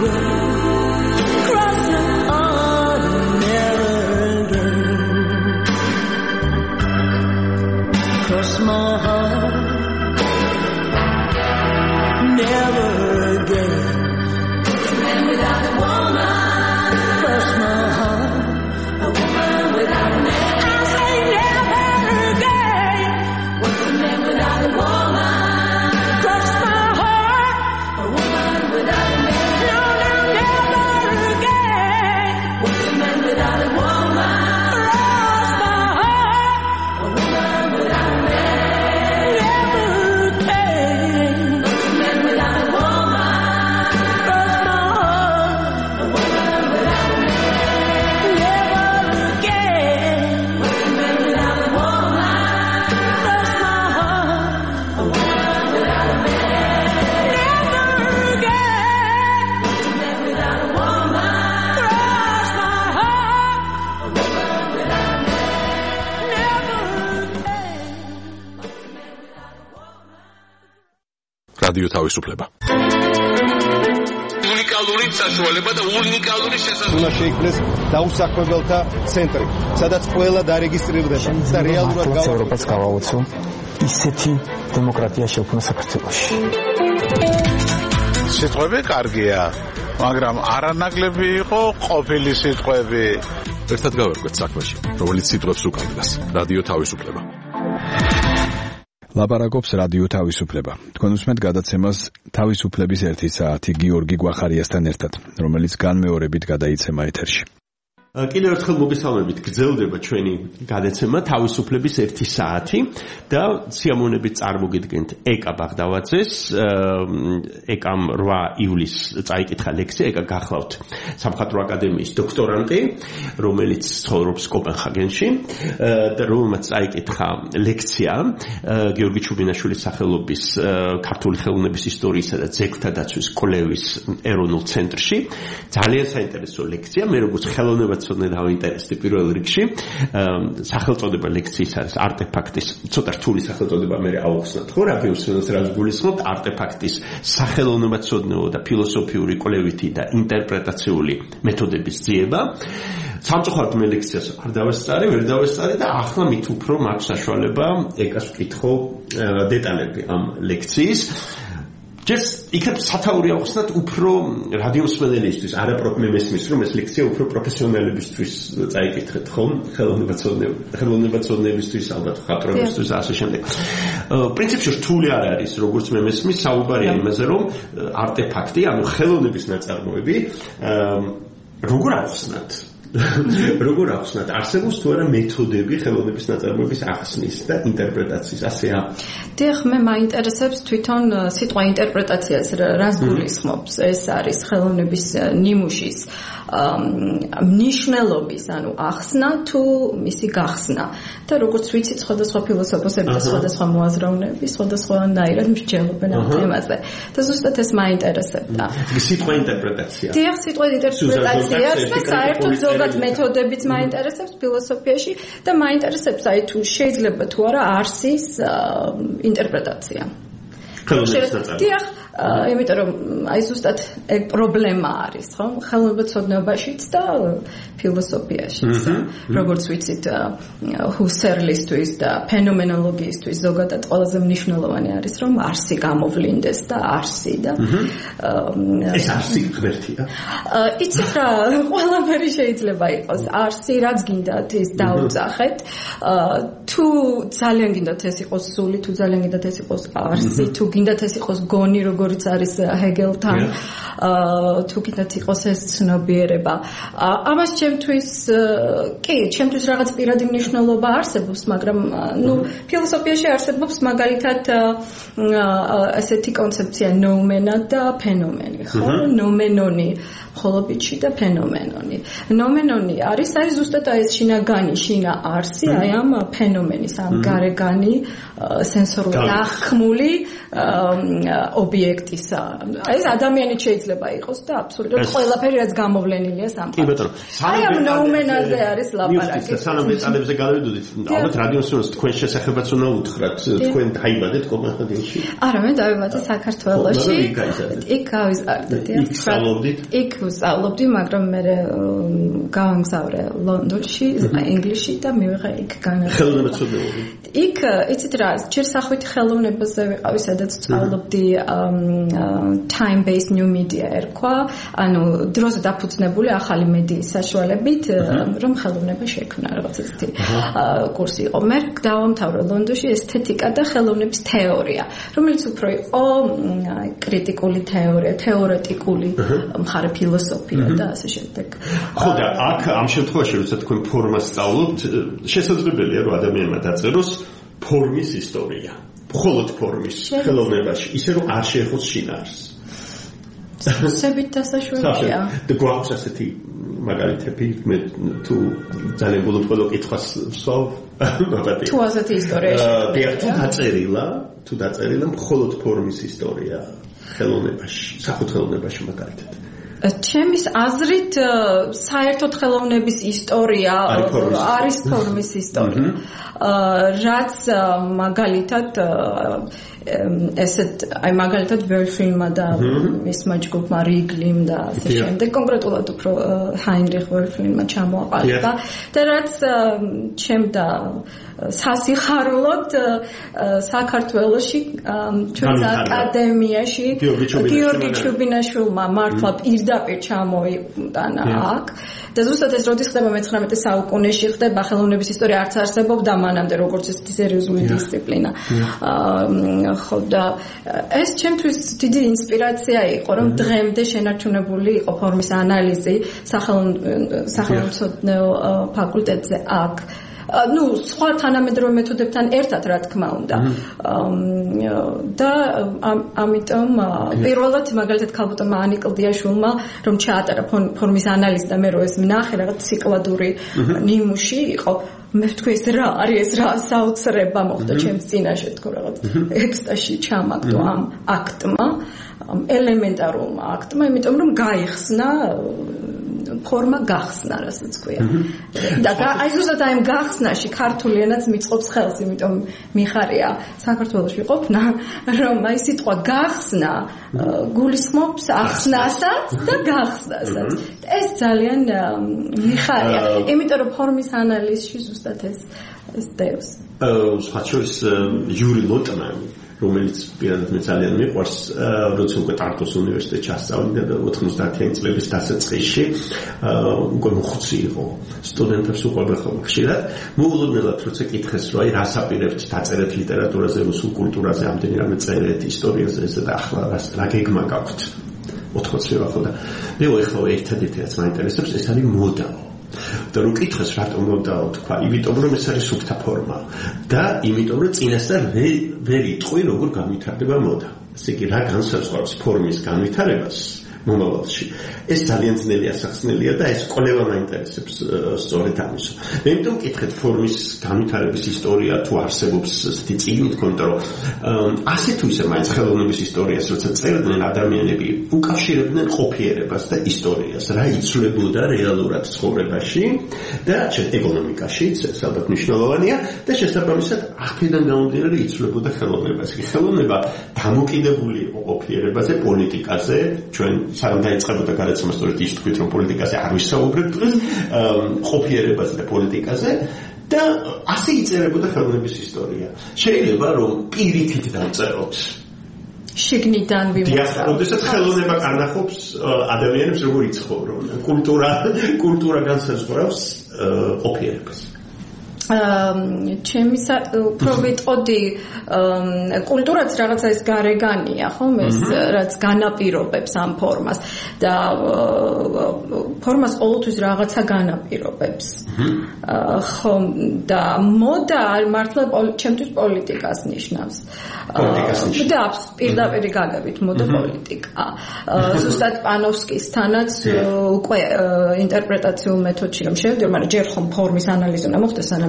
cross my heart never again. Cross my heart never again. What's a man without a woman? Cross my heart, a woman without a man. I say never again. What's a man without a woman? Cross my heart, a woman without a man. No, no, never again. What's a man without a woman? Cross my heart, a woman without a man. Never again. What's a man without a woman? Cross my heart, a woman without a man. Never again. What's a man without a woman? Cross my heart, a woman without a man. Never again. What's a man without a woman? Cross my heart, a woman without a man. Never again. რადიო თავისუფლება. უნიკალური საშუალება და უნიკალური შესაძლებლობა. უნდა შეიქმნეს დაუსაქმებელთა ცენტრი, სადაც ყველა დარეგისტრირდება და რეალურად ევროპას გავაუწევ ისეთი დემოკრატია შექმნა საქართველოში. სიტყვები კარგია, მაგრამ არანაკლები იყო ყოფილი სიტყვები. ერთად გავერკვეთ საქმეში, რომელიც სიტყვებს უკავშირდება. რადიო თავისუფლება. ლაპარაკობს რადიო თავისუფლება. თქვენ უსმენთ გადაცემას თავისუფლების 1 საათი გიორგი გვახარიასთან ერთად, რომელიც განმეორებით გადაიცემა ეთერში. კიდევ ერთხელ მოგესალმებით, გრძელდება ჩვენი გადაცემა თავისუფლების 1 საათი და სიამოვნებით წარმოგიდგენთ ეკა ბაღდავაძეს. ეკამ 8 ივლისს წაიკითხა ლექსია, ეკა გახლავთ სამხატვრო აკადემიის დოქტორანტი, რომელიც ცხოვრობს კოპენჰაგენში და რომელმაც წაიკითხა ლექცია გიორგი ჩუბინაშვილის სახელობის ქართული ხელოვნების ისტორიისა და ძეგლთა დაცვის კვლევის ეროვნულ ცენტრში. ძალიან საინტერესო ლექცია, მე როგორც ხელოვნებაცოდნე დავინტერესდი პირველ რიგში. სახელწოდება ლექციის არის არტეფაქტის, ცოტა რთული სახელწოდება მე ავხსნათ, ხო, რადიოსმენელს რაც გულისხმობთ, არტეფაქტის სახელოვნებაცოდნეო და ფილოსოფიური კვლევითი და ინტერპრეტაციული მეთოდების ძიება. სამწუხაროდ მე ლექციას არ დავესწარი, ვერ დავესწარი და ახლა მით უფრო მაქვს საშუალება ეკას ვკითხო დეტალები ამ ლექციის. Just იქნებ სათაური ავხსნათ უფრო რადიოსმენელისთვის, არა მე მესმის რომ ეს ლექცია უფრო პროფესიონალებისთვის წაიკითხეთ, ხო? ხელოვნებაცოდნეებისთვის, ალბათ ხატრობისთვის ასე შემდეგ. პრინციპში რთული არ არის, როგორც მე მესმის, საუბარია იმაზე, რომ არტეფაქტი, ანუ ხელოვნების ნაწარმოები როგორ ავხსნათ? როგორ ახსნათ არსებობს თუ არა მეთოდები ხელოვნების ნაწარმოების ახსნის და ინტერპრეტაციის ასეა. დიახ, მე მაინტერესებს თვითონ სიტყვა ინტერპრეტაციას რას გულისხმობს. ეს არის ხელოვნების ნიმუშის მნიშვნელობის, ანუ ახსნა თუ მისი გახსნა. და როგორც ვიცით, სხვადასხვა ფილოსოფოსები და სხვადასხვა მოაზროვნეები სხვადასხვანაირად მსჯელობენ ამ თემაზე. და ზუსტად ეს მაინტერესებდა. სიტყვა ინტერპრეტაცია. დიახ, სიტყვა ინტერპრეტაციას და საერთოდ ზოგადად მეთოდებიც მაინტერესებს ფილოსოფიაში და მაინტერესებს აი თუ შეიძლება თუ არა არსის ინტერპრეტაცია. დიახ, იმიტომ რომ აი ზუსტად ეგ პრობლემა არის, ხო? ხელოვნებაცოდნეობაშიც და ფილოსოფიაშიც. როგორც ვიცით, ჰუსერლისთვის და ფენომენოლოგიისთვის ზოგადად ყველაზე მნიშვნელოვანი არის, რომ არსი გამოვლინდეს და არსი და ეს არსი ღმერთია. იცით რა, ყველაფერი შეიძლება იყოს. არსი რაც გინდათ ის დაუძახეთ. თუ ძალიან გინდათ ეს იყოს სული, თუ ძალიან გინდათ ეს იყოს არსი, თუ გინდათ ეს იყოს გონი, როგორც არის ჰეგელთან, თუ გინდათ იყოს ეს ცნობიერება. ამას ჩემთვის რაღაც პირადი მნიშვნელობა არსებობს, მაგრამ ფილოსოფიაში არსებობს მაგალითად ასეთი კონცეფცია ნოუმენა და ფენომენი, ხო? ნომენონი მხოლობითში და ფენომენონი. ნომენონი არის ზუსტად ეს შინაგანი, შინა არსი, აი ამ ფენომენის, ამ გარეგანი სენსორული აღქმული ობიექტი სუბიექტისა. ეს ადამიანიც შეიძლება იყოს და აბსოლუტურად ყველაფერი რაც გამოვლენილია სამყაროში. აი ამ ნოუმენაზე არის ლაპარაკი. სანამ მეტალებზე გავედოდით, ალბათ რადიოსურს თქვენ შესახებაც უნდა უთხრათ, თქვენ დაიბადეთ კოპენჰაგენში? არა, მე დავიბადე საქართველოში. იქ გავიზარდეთ. იქ ვსწავლობდი, მაგრამ მე გავამგზავრე ლონდონში, ინგლისში და მივიღე იქ განათლება. ხელოვნებაცოდნეობა. იქ იცით რა, ჯერ სახვითი ხელოვნებაზე ვიყავი, სადაც ვსწავლობდი time based new media ერქვა, ანუ დროზე დაფუძნებული ახალი მედიის საშუალებით, რომ ხელოვნება შექმნა რაღაც ისეთი კურსი იყო. მე დავამთავრე ლონდონში ესთეტიკა და ხელოვნების თეორია, რომელიც უფრო იყო კრიტიკული თეორია, თეორეტიკული მხარე ფილოსოფია და ასე შემდეგ. ხო და აქ ამ შემთხვევაში როცა თქვენ ფორმას სწავლობთ, შესაძლებელია რომ ადამიანმა დაწეროს ფორმის ისტორია. მხოლოდ ფორმის ხელოვნებაში, ისე რომ არ შეეხოს შინაარს. სებით დასაშველია. და გვაქვს ასეთი მაგალითები, მე თუ ძალიან გულუბრყვილო კითხვას ვსვავ, მაგათი. თუ ასეთი ისტორია თუ დაწერილა მხოლოდ ფორმის ისტორია ხელოვნებაში, სახუთელოვნებაში მაგალითად. ჩემის აზრით საერთოდ ხელოვნების ისტორია არის ფორმის ისტორია. რაც მაგალითად ესეთ აი მაგალითად ვერფილმა და მისმა ჯგუფმა რიგლიმ და ასე შემდეგ კონკრეტულად უფრო ჰაინრიხ ვერფილმა ჩამოაყალიბა და რაც ჩემდა სასიხარულოდ საქართველოში ჩვენს აკადემიაში გიორგი ჩუბინაშვილმა მართლა პირდაპირ ჩამოიტანა აქ და ზუსტად ეს როდის ხდება მე-19 საუკუნეში ხდება ხელოვნების ისტორია არც არსებობდა მანამდე როგორც ეს სერიოზული დისციპლინა ხო და ეს ჩემთვის დიდი ინსპირაცია იყო რომ დღემდე შენარჩუნებული იყო ფორმის ანალიზი სახელმწიფო ფაკულტეტზე აქ ну სხვა თანამედროვე მეთოდებთან ერთად რა თქმა უნდა და ამიტომ პირველად მაგალითად ქალბატონმა ანი კლდიაშვილმა რომ ჩაატარა ფორმის ანალიზი და მე რო ეს ვნახე რაღაც ციკლადური ნიმუში იყო მე ვთქვი ეს რა არის ეს რა საოცრება მოხდა ჩემს წინაშე თქო რაღაც ექსტაზში ჩამაგდო ამ აქტმა ელემენტარულმა აქტმა იმიტომ რომ გაიხსნა ფორმა გახსნა, რასაც ქვია. და აი ზუსტად აი ამ გახსნაში ქართული ენაც მიწყობს ხელს, იმიტომ მიხარია საქართველოს ვიყოფნა, რომ აი სიტყვა გახსნა გულისხმობს ახსნასაც და გახსნასაც. ეს ძალიან მიხარია, იმიტომ რომ ფორმის ანალიზში ზუსტად ეს დევს. სხვა შორის იური ლოტმანი რომელიც პირადად მე ძალიან მიყვარს, როცა უკვე ტარტუს უნივერსიტეტში ასწავლიდა და 90-იანი წლების დასაწყისში უკვე მოხუცი იყო. სტუდენტებს უყვება ხოლმე ხშირად. მოულოდნელად როცა კითხეს, რომ აი რას აპირებთ დაწერეთ ლიტერატურაზე, რუსულ კულტურაზე, ამდენი რამე წერეთ, ისტორიაზე ესე და ახლა რა გეგმა გაქვთ? 80 ვახო და მე ეხლა ერთადერთი რაც მაინტერესებს, ეს არის მოდა. და რო კითხეს რატომ მოდაო თქვა, იმიტომ რომ ეს არის სუფთა ფორმა და იმიტომ რომ წინასწარ ვერ იტყვი როგორ განვითარდება მოდა. ესე იგი რა განსაზღვრავს ფორმის განვითარებას მომავალში. ეს ძალიან ძნელი ასახსნელია და ეს კვლევა მაინტერესებს სწორედ ამისო. მე იმიტომ ვკითხეთ ფორმის განვითარების ისტორია თუ არსებობს ესეთი წიგნი თქონდა რომ ასე თუ ისე მაინც ხელოვნების ისტორიას როცა წერდნენ ადამიანები უკავშირებდნენ ყოფიერებას და ისტორიას რა იცვლებოდა რეალურად ცხოვრებაში და ეკონომიკაშიც ეს ალბათ მნიშვნელოვანია და შესაბამისად აქედან გამომდინარე იცვლებოდა ხელოვნებას. ხელოვნება დამოკიდებული იყო ყოფიერებაზე, პოლიტიკაზე, ჩვენ სანამ დაიწყებოდა გადაცემა სწორედ ის თქვით რომ პოლიტიკაზე არ ვისაუბრებთ დღეს ყოფიერებაზე და პოლიტიკაზე და ასე იწერებოდა ხელოვნების ისტორია. შეიძლება რომ პირიქით დავწეროთ შიგნიდან ვიმოწმოთ. როდესაც ხელოვნება განახობს ადამიანებს როგორ იცხოვრონ. კულტურა განსაზღვრავს ყოფიერებას. ჩემი უფრო ვიტყოდი კულტურაც რაღაცა ეს გარეგანია ხომ ეს რაც განაპირობებს ამ ფორმას და ფორმას ყოველთვის რაღაცა განაპირობებს ხომ და მოდა მართლა ჩემთვის პოლიტიკას ნიშნავს და პირდაპირ გაგებით მოდა პოლიტიკა ზუსტად პანოვსკისთანაც უკვე ინტერპრეტაციულ მეთოდში რომ შევდიო მაგრამ ჯერ ხომ ფორმის ანალიზი უნდა მოხდეს სანამ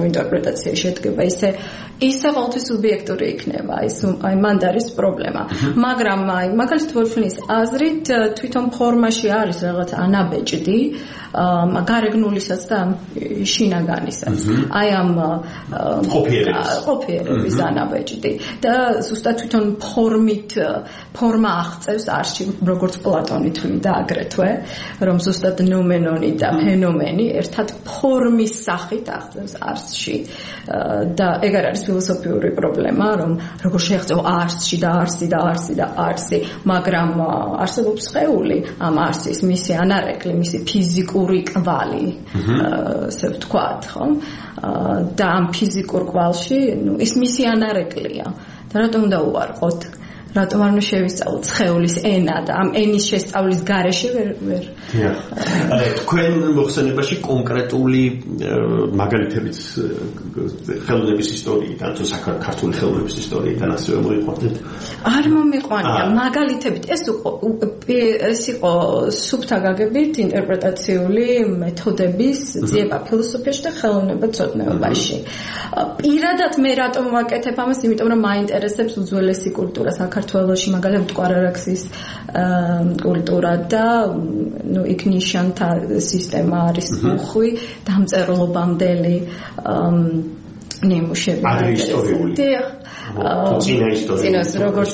ინტერპრეტაცია შედგება, ისე ყოველთვის სუბიექტური იქნება, აი მანდ არის პრობლემა. მაგრამ აი მაგალითად ვოლფნის აზრით თვითონ ფორმაში არის რაღაც ანაბეჭდი, გარეგნულისაც და შინაგანისაც. აი ამ ყოფიერების ანაბეჭდი და ზუსტად თვითონ ფორმა აღწევს არსში, როგორც პლატონი თვლიდა აგრეთვე, რომ ზუსტად ნომენონი და ფენომენი ერთად ფორმის სახით აღწევს არსში და ეგ არის ფილოსოფიური პრობლემა, რომ როგორ შეღწევ არსში და არსი და არსი და არსი, მაგრამ არსებობს სხეული ამ არსის, მისი ანარეკლი, მისი ფიზიკური კვალი, ასე ვთქვათ, ხო? და ამ ფიზიკურ კვალში, ის მისი ანარეკლია. და რატომ უნდა უარყოთ? რატომ არ უნდა შევისწავლოთ სხეულის ენა და ამ ენის შესწავლის გარეშე ვერ თქვენ მოხსენებაში კონკრეტული მაგალითებიც ხელოვნების ისტორიიდან თუ საქართველოს ხელოვნების ისტორიიდან ასევე მოიყვანეთ? არ მომიყვანია მაგალითებით, ეს იყო სუფთა გაგებით ინტერპრეტაციული მეთოდების ძიება ფილოსოფიაში და ხელოვნებაცოდნეობაში. პირადად მე რატომ ვაკეთებ ამას, იმიტომ რომ მაინტერესებს უძველესი კულტურა საქართველოში, მაგალითად კვარარაქსის კულტურა და იქ ნიშანთა სისტემა არის უხვი, დამწერლობამდელი ნიმუშები. ადრე ისტორიული. წინა ისტორიული. როგორც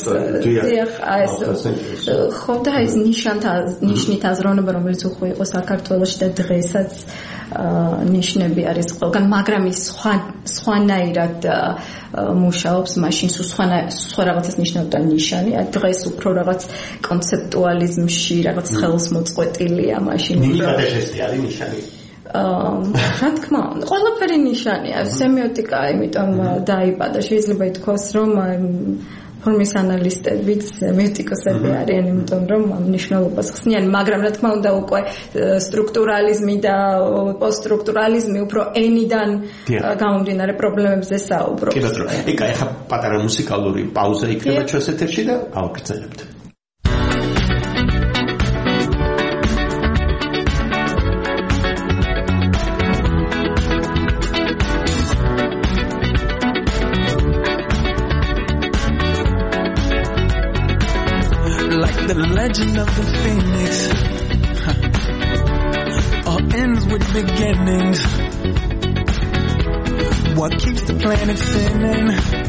ხო და ეს ნიშნით აზროვნება, რომელიც უხვი იყო საქართველოში და დღესაც ნიშნები არის ყველგან, მაგრამ ის სხვანაირად მუშაობს, მაშინ სხვა რაღაცას ნიშნავდა ნიშანი, დღეს უფრო რაღაც კონცეპტუალიზმში, რაღაც ხელს მოწყვეტილია მაშინ. მინიმალისტი არის ნიშანი. რა თქმა უნდა, ყველაფერი ნიშანია, სემიოტიკა, იმიტომ დაიბადა, შეიძლება ითქვას, რომ ფორმის ანალისტებიც სემიოტიკოსები არიან, იმიტომ რომ ამ მნიშვნელობას ხსნიან, მაგრამ რა თქმა უნდა უკვე სტრუქტურალიზმი და პოსტსტრუქტურალიზმი უფრო ენიდან გამომდინარე პრობლემებზე საუბრობს. კი ბატონო, ეხლა პატარა მუსიკალური პაუზა იქნება ჩვენს ეთერში და ავგრძელებთ. The legend of the phoenix all ends with beginnings. What keeps the planet spinning?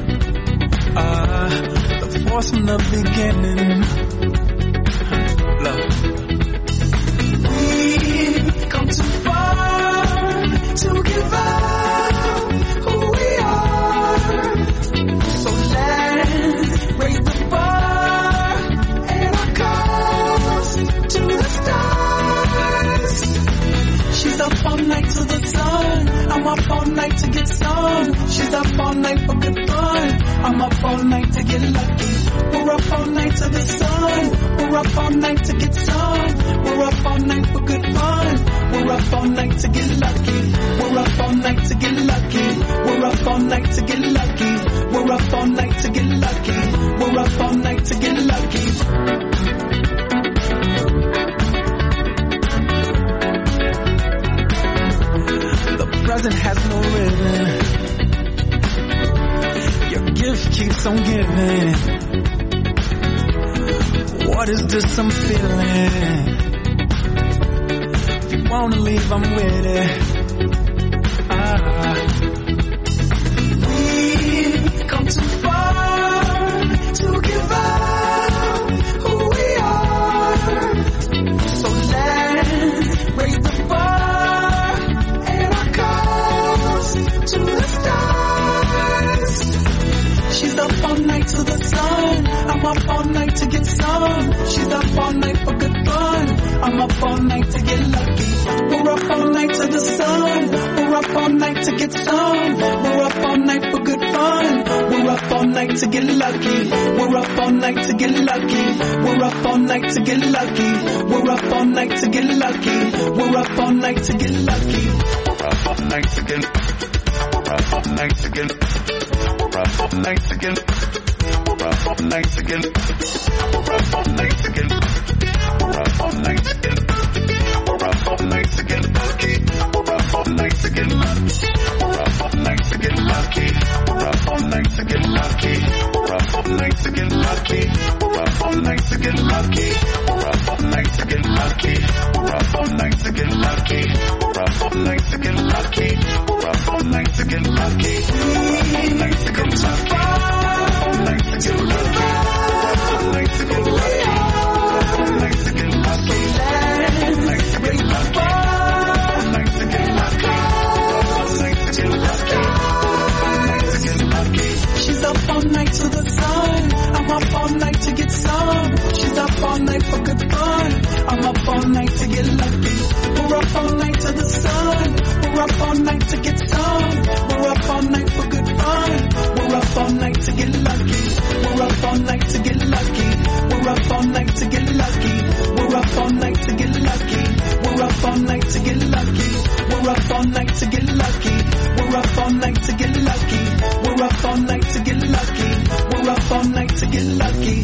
The force from the beginning. Love. We've come too far to give up who we are. So let's raise the bar. To the stars. She's up all night to the sun. I'm up all night to get some. She's up all night for good fun. I'm up all night to get lucky. We're up all night to the sun. We're up all night to get some. We're up all night for good fun. We're up all night to get lucky. We're up all night to get lucky. We're up all night to get lucky. We're up all night to get lucky. We're up all night to get lucky. Present has no ribbon. Your gift keeps on giving. What is this I'm feeling? If you wanna leave, I'm with it. We've come too far to give up who we are. So let's raise the bar. To the stars. She's up all night to the sun. I'm up all night to get some. She's up all night for good fun. I'm up all night to get lucky. We're up all night to the sun. We're up all night to get some. We're up all night for good fun. We're up all night to get lucky. We're up all night to get lucky. We're up all night to get lucky. We're up all night to get lucky. We're up all night to get lucky. We're up all night to get lucky. We're up all night again. We're up all night again. We're up all night again. We're up all night again. We're up all night again. We're up all night again. We're up all night again. We're up all night. lucky. We're up all night to get lucky. We're up all night to get lucky. All night to get lucky. All night to get lucky. All night to get lucky. All night to get lucky. All night to get lucky. All night to get lucky. All night to get lucky. All night to get lucky. She's up all night to the sun. I'm up all night to get some. She's up all night for good fun. I'm up all night to get lucky. We're up all night to the sun. We're up all night to get some. We're up all night for good fun. We're up all night to get lucky. We're up all night to get lucky. We're up all night to get lucky. We're up all night to get lucky. We're up all night to get lucky. We're up all night to get lucky. We're up all night to get lucky. We're up all night to get lucky. We're up all night to get lucky.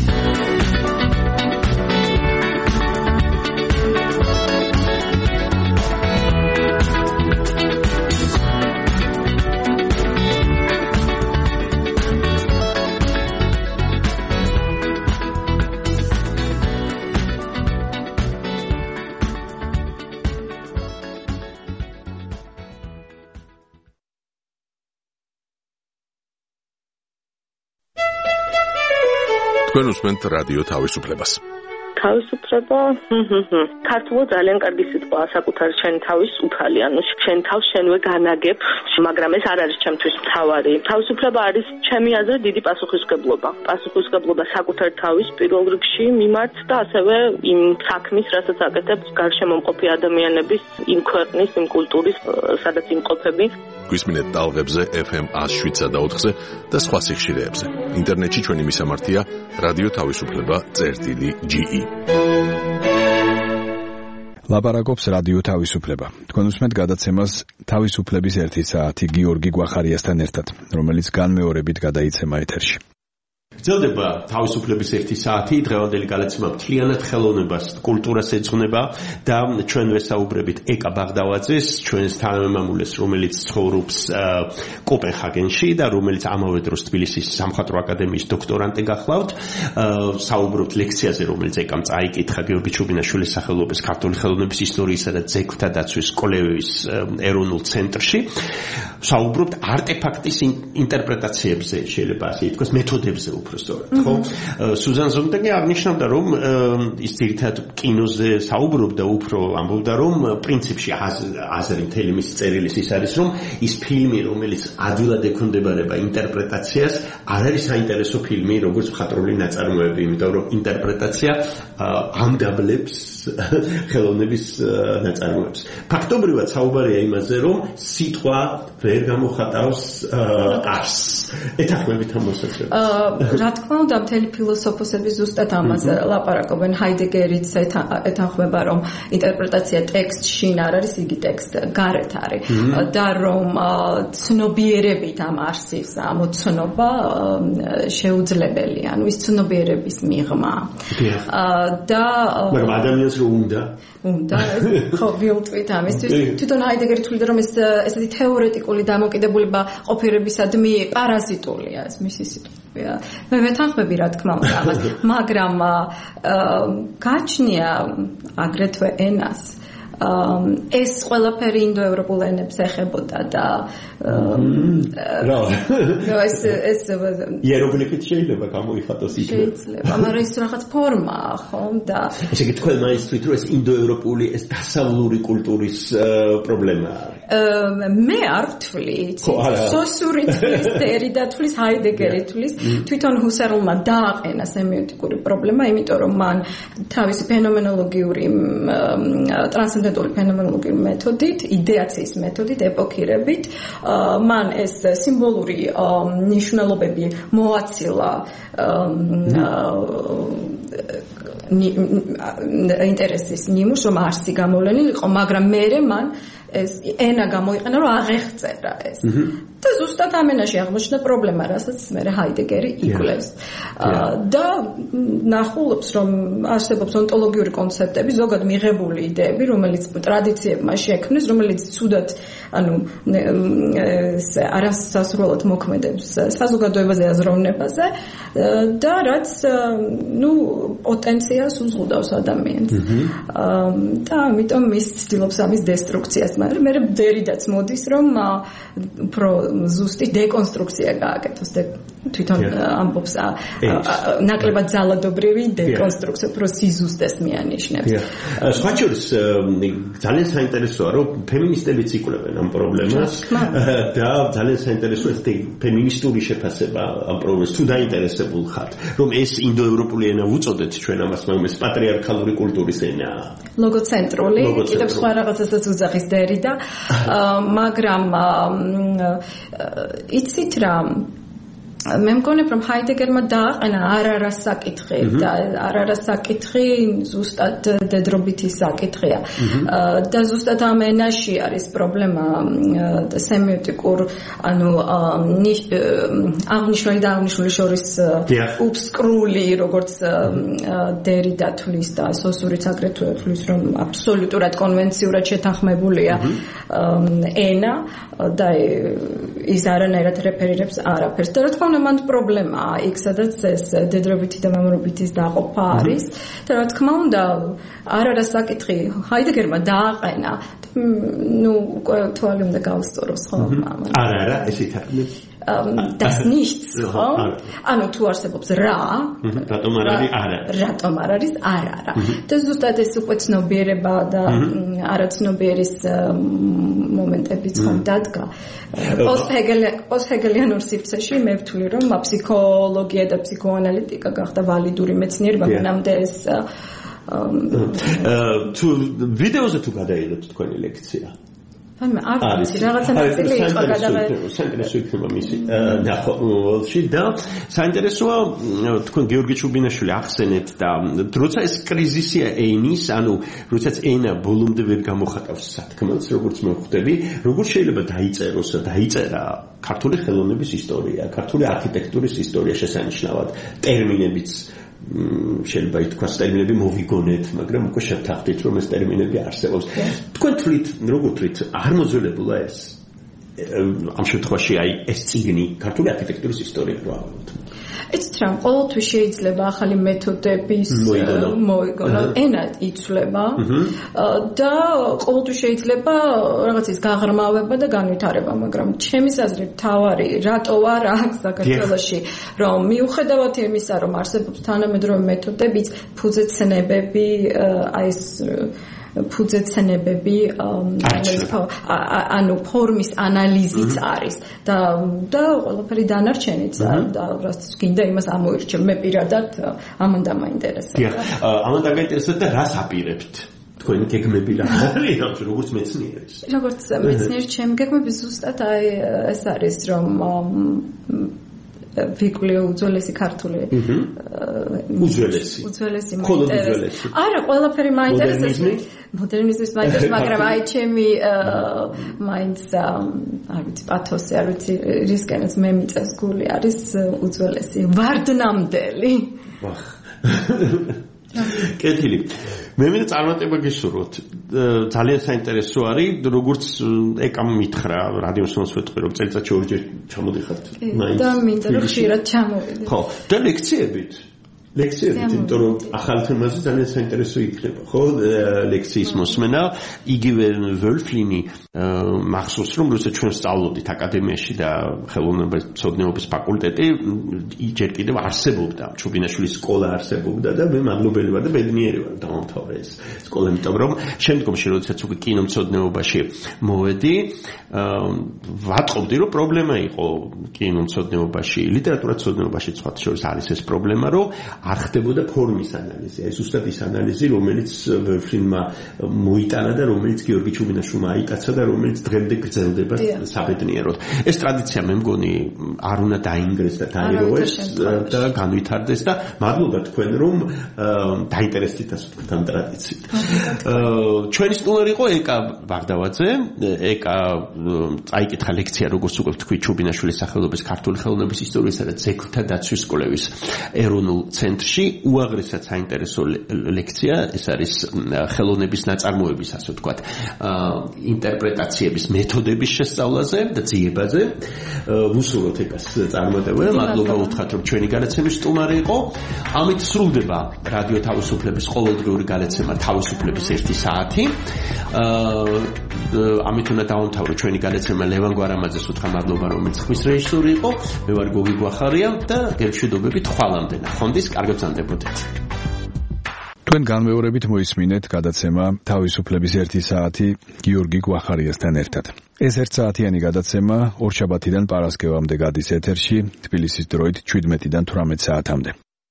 თქვენ უსმენთ რადიო თავისუფლებას. თავისუფლება ქართულად ძალიან კარგი სიტყვაა საკუთარი შენი თავის უფალი, ანუ შენ თავს შენვე განაგებ, მაგრამ ეს არ არის ჩემთვის მთავარი. თავისუფლება არის ჩემი აზრით დიდი პასუხისმგებლობა. პასუხისმგებლობა საკუთარი თავის პირველ რიგში მიმართ და ასევე იმ საქმის, რასაც აკეთებს გარშემო მყოფი ადამიანების, იმ ქვეყნის, იმ კულტურის, სადაც იმყოფები. გვისმინეთ ტალღებზე FM 107.4-ზე და სხვა სიხშირეებზე. ინტერნეტში ჩვენი მისამართია რადიო თავისუფლება.ge. ლაპარაკობს რადიო თავისუფლება. თქვენ უსმენთ გადაცემას თავისუფლების 1 საათი გიორგი გვახარიასთან ერთად, რომელიც განმეორებით გადაიცემა ეთერში. გრძელდება თავისუფლების 1 საათი, დღევანდელი გადაცემა მთლიანად ხელოვნებას, კულტურას ეძღვნება და ჩვენ ვესაუბრებით ეკა ბაღდავაძეს, ჩვენს თანამემამულეს, რომელიც ცხოვრობს კოპენჰაგენში და რომელიც ამავე დროს თბილისის სამხატვრო აკადემიის დოქტორანტი გახლავთ. საუბრობთ ლექციაზე, რომელიც ეკამ წაიკითხა გიორგი ჩუბინაშვილის სახელობის ქართული ხელოვნების ისტორიისა და ძეგლთა დაცვის კოლეჯის ეროვნულ ცენტრში. საუბრობთ არტეფაქტის ინტერპრეტაციებზე, შეიძლება ასე ითქვას, მეთოდებზე უბრალოდ, ხო? სუზან ზონტაგი აღნიშნავდა, რომ ის ძირითადად კინოზე საუბრობდა, უფრო ამბობდა, რომ პრინციპში აზრი მთელი მისი წერილის ის არის, რომ ის ფილმი, რომელიც ადვილად ექვემდებარება ინტერპრეტაციას, არ არის საინტერესო ფილმი, როგორც მხატვრული ნაწარმოები, იმიტომ რომ ინტერპრეტაცია ამდაბლებს ხელოვნების ნაწარმოებს. ფაქტობრივად საუბარია იმაზე, რომ სიტყვა ვერ გამოხატავს არს. ეთანხმებით ამ მოსაზრებას? რა თქმა უნდა, მთელი ფილოსოფოსები ზუსტად ამაზე ლაპარაკობენ. ჰაიდეგერიც ეთანხმება, რომ ინტერპრეტაცია ტექსტში არ არის, იგი ტექსტ გარეთ არის და რომ ცნობიერებით ამ არსის ამოცნობა შეუძლებელია, ანუ ის ცნობიერების მიღმა. და მაგრამ ადამიანს რო უნდა ხო ვიუტყვით ამისთვის. თვითონ ჰაიდეგერი თვლიდა, რომ ეს ესეთი თეორეტიკული დამოკიდებულება ყოფიერებისადმი პარაზიტულია, ეს მისი სიტყვია. მე ვეთანხმები, რა თქმა უნდა, ამას, მაგრამ გაჩნია აგრეთვე ენას. ეს ყველაფერი ინდოევროპულ ენებს ეხებოდა და ეს იეროგლიფით შეიძლება გამოიხატოს იქ. შეიძლება, მაგრამ ის რაღაც ფორმაა, ხო? და ესე იგი თქვენ მაინცით რომ ეს ინდოევროპული, ეს დასავლური კულტურის პრობლემაა. მე არ ვთვლი, სოსური თვლის, დერიდა თვლის, ჰაიდეგერი თვლის, თვითონ ჰუსერლმა დააყენა სემიოტიკური პრობლემა, იმიტომ რომ მან თავისი ფენომენოლოგიური ტრანსცენდენტული ფენომენოლოგიური მეთოდით, იდეაციის მეთოდით, ეპოქირებით, მან ეს სიმბოლური ნიშნულობები მოაცილა ინტერესის ნიმუშს, რომ არსი გამოვლენილ იყო, მაგრამ მერე მან ეს ენა გამოიყენა რომ აღեղწერა ეს. და ზუსტად ამ ენაში აღმოჩნდა პრობლემა, რასაც მე ჰაიდეგერი იკვლევს. და ნახულობს რომ არსებობს ონტოლოგიური კონცეპტები, ზოგად მიღებული იდეები, რომელიც ტრადიციებმა შექმნეს, რომელიც ცუდად არასასრულოდ მოქმედებს საზოგადოებაზე, აზროვნებაზე და რაც პოტენციალს უზღუდავს ადამიანს. და ამიტომ ის ცდილობს ამის დესტრუქციას, მაგრამ მე დერიდაც მოდის რომ უფრო ზუსტი დეკონსტრუქცია გააკეთოს და თვითონ ამბობს ნაკლებად ძალადობრივი დეკონსტრუქცია, უფრო სიზუსტეს მიანიშნებს. სხვა შორის ძალიან საინტერესოა რომ ფემინისტებიც იკვლევენ ამ პრობლემას და ძალიან საინტერესოა ფემინისტური შეფასება ამ პრობლემას. თუ დაინტერესებულ ხართ რომ ეს ინდოევროპული ენა უწოდეთ ჩვენ ამას, მაგრამ ეს პატრიარქალური კულტურის ენაა. ლოგოცენტრული, კიდევ სხვა რაღაცასაც უძახის დერიდა, მაგრამ იცით რა მე მგონებ რომ ჰაიდეგერმა დააყენა არა საკითხი და არა საკითხი ზუსტად დედრობითი საკითხია და ზუსტად ამ ენაში არის პრობლემა სემიოტიკურ აღნიშნული და აღნიშნული შორის უბსკრული როგორც დერიდა თვლის და სოსურიც აგრეთვე თვლის რომ აბსოლუტურად კონვენციურად შეთანხმებულია ენა და ის არანაირად რეფერირებს არაფერს და რა თქმა უნდა მან პრობლემაა იქ სადაც ეს დედრობითი და მამრობითის დაყოფა არის და რა თქმა უნდა არა საკითხი ჰაიდეგერმა დააყენა უკვე თვალი უნდა გავსწოროს ხო არა ესეთ არის das nichts ხო ანუ თუ არსებობს რა რატომ არ არის არა რატომ არ არის არა და ზუსტად ეს უკვე ცნობიერება და არაცნობიერის მომენტებიც ხომ დადგა პოსტჰეგელიანურ სივრცეში მე ვთვლი რომ ფსიქოლოგია და ფსიქოანალიტიკა გახდა ვალიდური მეცნიერება მანამდე ეს თუ ვიდეოზე თუ გადაიღებთ თქვენი ლექცია არის რაღაცა ნაწილი იყო გადაღებული საინტერესო იქნება მისი ნახულში და საინტერესოა თქვენ გიორგი ჩუბინაშვილი ახსენეთ და როცა ეს კრიზისია ენის ანუ როდესაც ენა ბოლომდე ვერ გამოხატავს სათქმელს როგორც მე ვხვდები როგორ შეიძლება დაიწეროს და დაიწერა ქართული ხელოვნების ისტორია ქართული არქიტექტურის ისტორია შესანიშნავად ტერმინებიც შეიძლება ითქვას ტერმინები მოვიგონეთ, მაგრამ უკვე შევთანხმდით, რომ ეს ტერმინები არსებობს. თქვენ თვლით, როგორ თვლით, არ მოძველებულა ეს? ამ შემთხვევაში აი ეს წიგნი ქართული არქიტექტურის ისტორია რა ვთქვათ. იცით რა, ყოველთვის შეიძლება ახალი მეთოდების მოიგონო, ენა იცვლება და ყოველთვის შეიძლება რაღაცის გაღრმავება და განვითარება, მაგრამ ჩემის აზრით თავარი რატო არ აქვს საქართველოში, რომ მიუხედავად იმისა, რომ არსებობს თანამედროვე მეთოდებიც, ფუძეცნებები, აი ეს ფუძეცნებები ანუ ფორმის ანალიზიც არის და ყველაფერი დანარჩენიც და რაც გინდა იმას ამოირჩევ მე პირადად ამან დამაინტერესა. ამან დამაინტერესა და რას აპირებთ? თქვენი გეგმები რა არის როგორც მეცნიერის? როგორც მეცნიერი ჩემი გეგმები ზუსტად აი ეს არის რომ ვიკვლიო უძველესი ქართული უძველესი მაინტერესებს არა ყველაფერი მაინტერესებს მოდერნიზმის მაინტერესებს მაგრამ აი ჩემი მაინც არ ვიცი პათოსი არ ვიცი რისკენაც მე მიწევს გული არის უძველესი ვარდნამდელი კეთილი მე მინდა წარმატება გისურვოთ ძალიან საინტერესო არის როგორც ეკამ მითხრა რადიოსონს ვეთქვი რომ წელიწადში ორჯერ ჩამოდიხართ მაინც და მინდა რომ ხშირად ჩამოვიდე ხო და ლექციებით იმიტომ რომ ახალ თემაზე ძალიან საინტერესო იქნება ხო ლექციის მოსმენა იგივე ვოლფლინი მახსოვს რომ როცა ჩვენ სწავლობდით აკადემიაში და ხელოვნებათა ფაკულტეტი ჯერ კიდევ არსებობდა ჩუბინაშვილის სკოლა არსებობდა და მე მადლობელი ვარ და ბედნიერი ვარ დავამთავრე ეს სკოლა იმიტომ რომ შემდგომში როდესაც უკვე კინომცოდნეობაში მოვედი ვატყობდი რომ პრობლემა იყო კინომცოდნეობაში ლიტერატურაცოდნეობაში სხვა შორის არის ეს პრობლემა რომ არ ხდებოდა ფორმის ანალიზი. ეს ზუსტად ის ანალიზი, რომელიც ვერფლინმა მოიტანა და რომელიც გიორგი ჩუბინაშვილმა აიკაცა და რომელიც დღემდე გრძელდება საბედნიეროდ. ეს ტრადიცია მე მგონი არ უნდა დაინგრეს და დაიროეს და განვითარდეს და მადლობა თქვენ რომ დაინტერესდით ასე ვთქვათ ამ ტრადიციით. ჩვენი სტუმარი იყო ეკა ბარდავაძე, ეკა წაიკითხა ლექცია როგორც უკვე ვთქვი ჩუბინაშვილის სახელობის ქართული ხელოვნების ისტორიისა და ძეგლთა დაცვის სკოლების ეროვნულ ცენტრში. უაღრესად საინტერესო ლექცია, ეს არის ხელოვნების ნაწარმოების ასე ვთქვათ ინტერპრეტაციების მეთოდების შესწავლაზე და ძიებაზე. ვუსურვოთ ეკას წარმატება. მადლობა უთხრათ რომ ჩვენი გადაცემის სტუმარი იყო. ამით სრულდება რადიო თავისუფლების ყოველდღიური გადაცემა თავისუფლების 1 საათი. ამით უნდა დავამთავრო ჩვენი გადაცემა. ლევან გვარამაძეს უთხრა მადლობა რომელიც ხმის რეჟისორი იყო. მე ვარ გოგი გვახარია და გელშვიდობებით ხვალამდე. ნახვამდის კარგად ბრძანდებოდეთ. თქვენ განმეორებით მოისმინეთ გადაცემა თავისუფლების 1 საათი გიორგი გვახარიასთან ერთად. ეს 1 საათიანი გადაცემა ორშაბათიდან პარასკევამდე გადის ეთერში, თბილისის დროით 17-დან 18 საათამდე.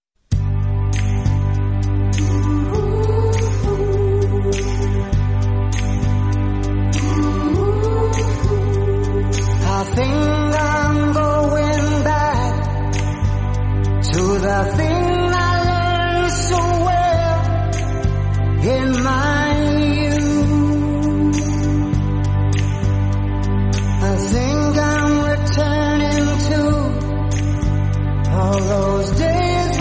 I think I'm going back to the thing I learned so well in my youth. I think I'm returning to all those days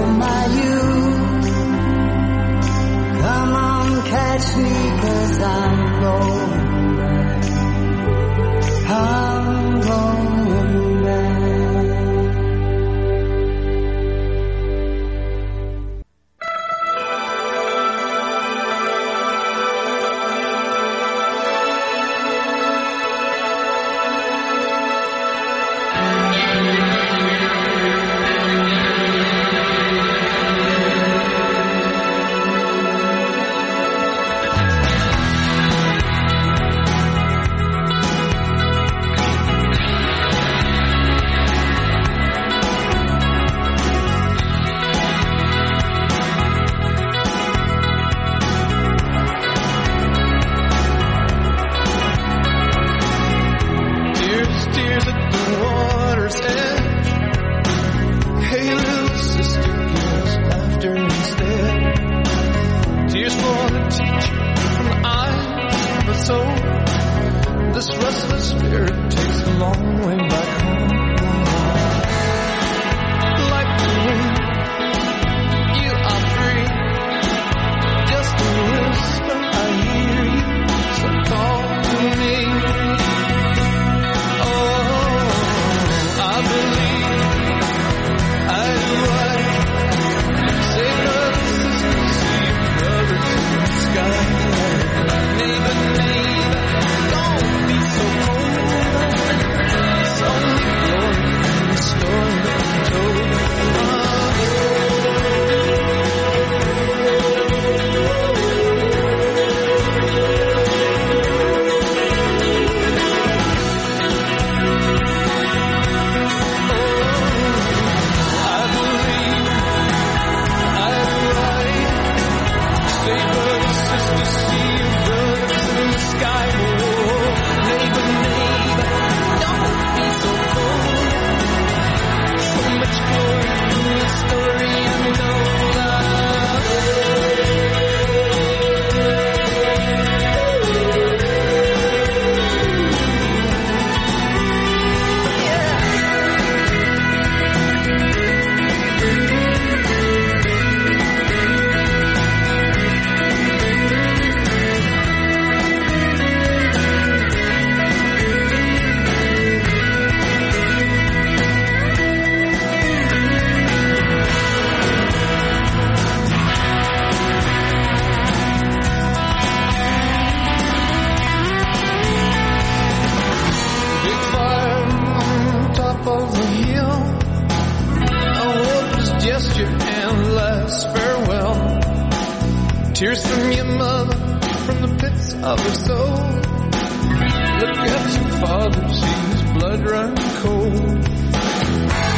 my youth. Come on, catch me, 'cause I'm going back. I'm going back. Tears at the water's edge. Hey, little sister, give us laughter instead. Tears for the teacher from the eyes of a soul. This restless spirit takes a long way back home. Like the wind, you are free. Just a whisper, I hear you, so call to me. I believe I do right. Say brothers, sisters, see your brothers in the sky. Neighbor, neighbor, don't be so cold. It's only glory in the story that we told. Tears from your mother, from the pits of her soul. Look at your father, see his blood run cold.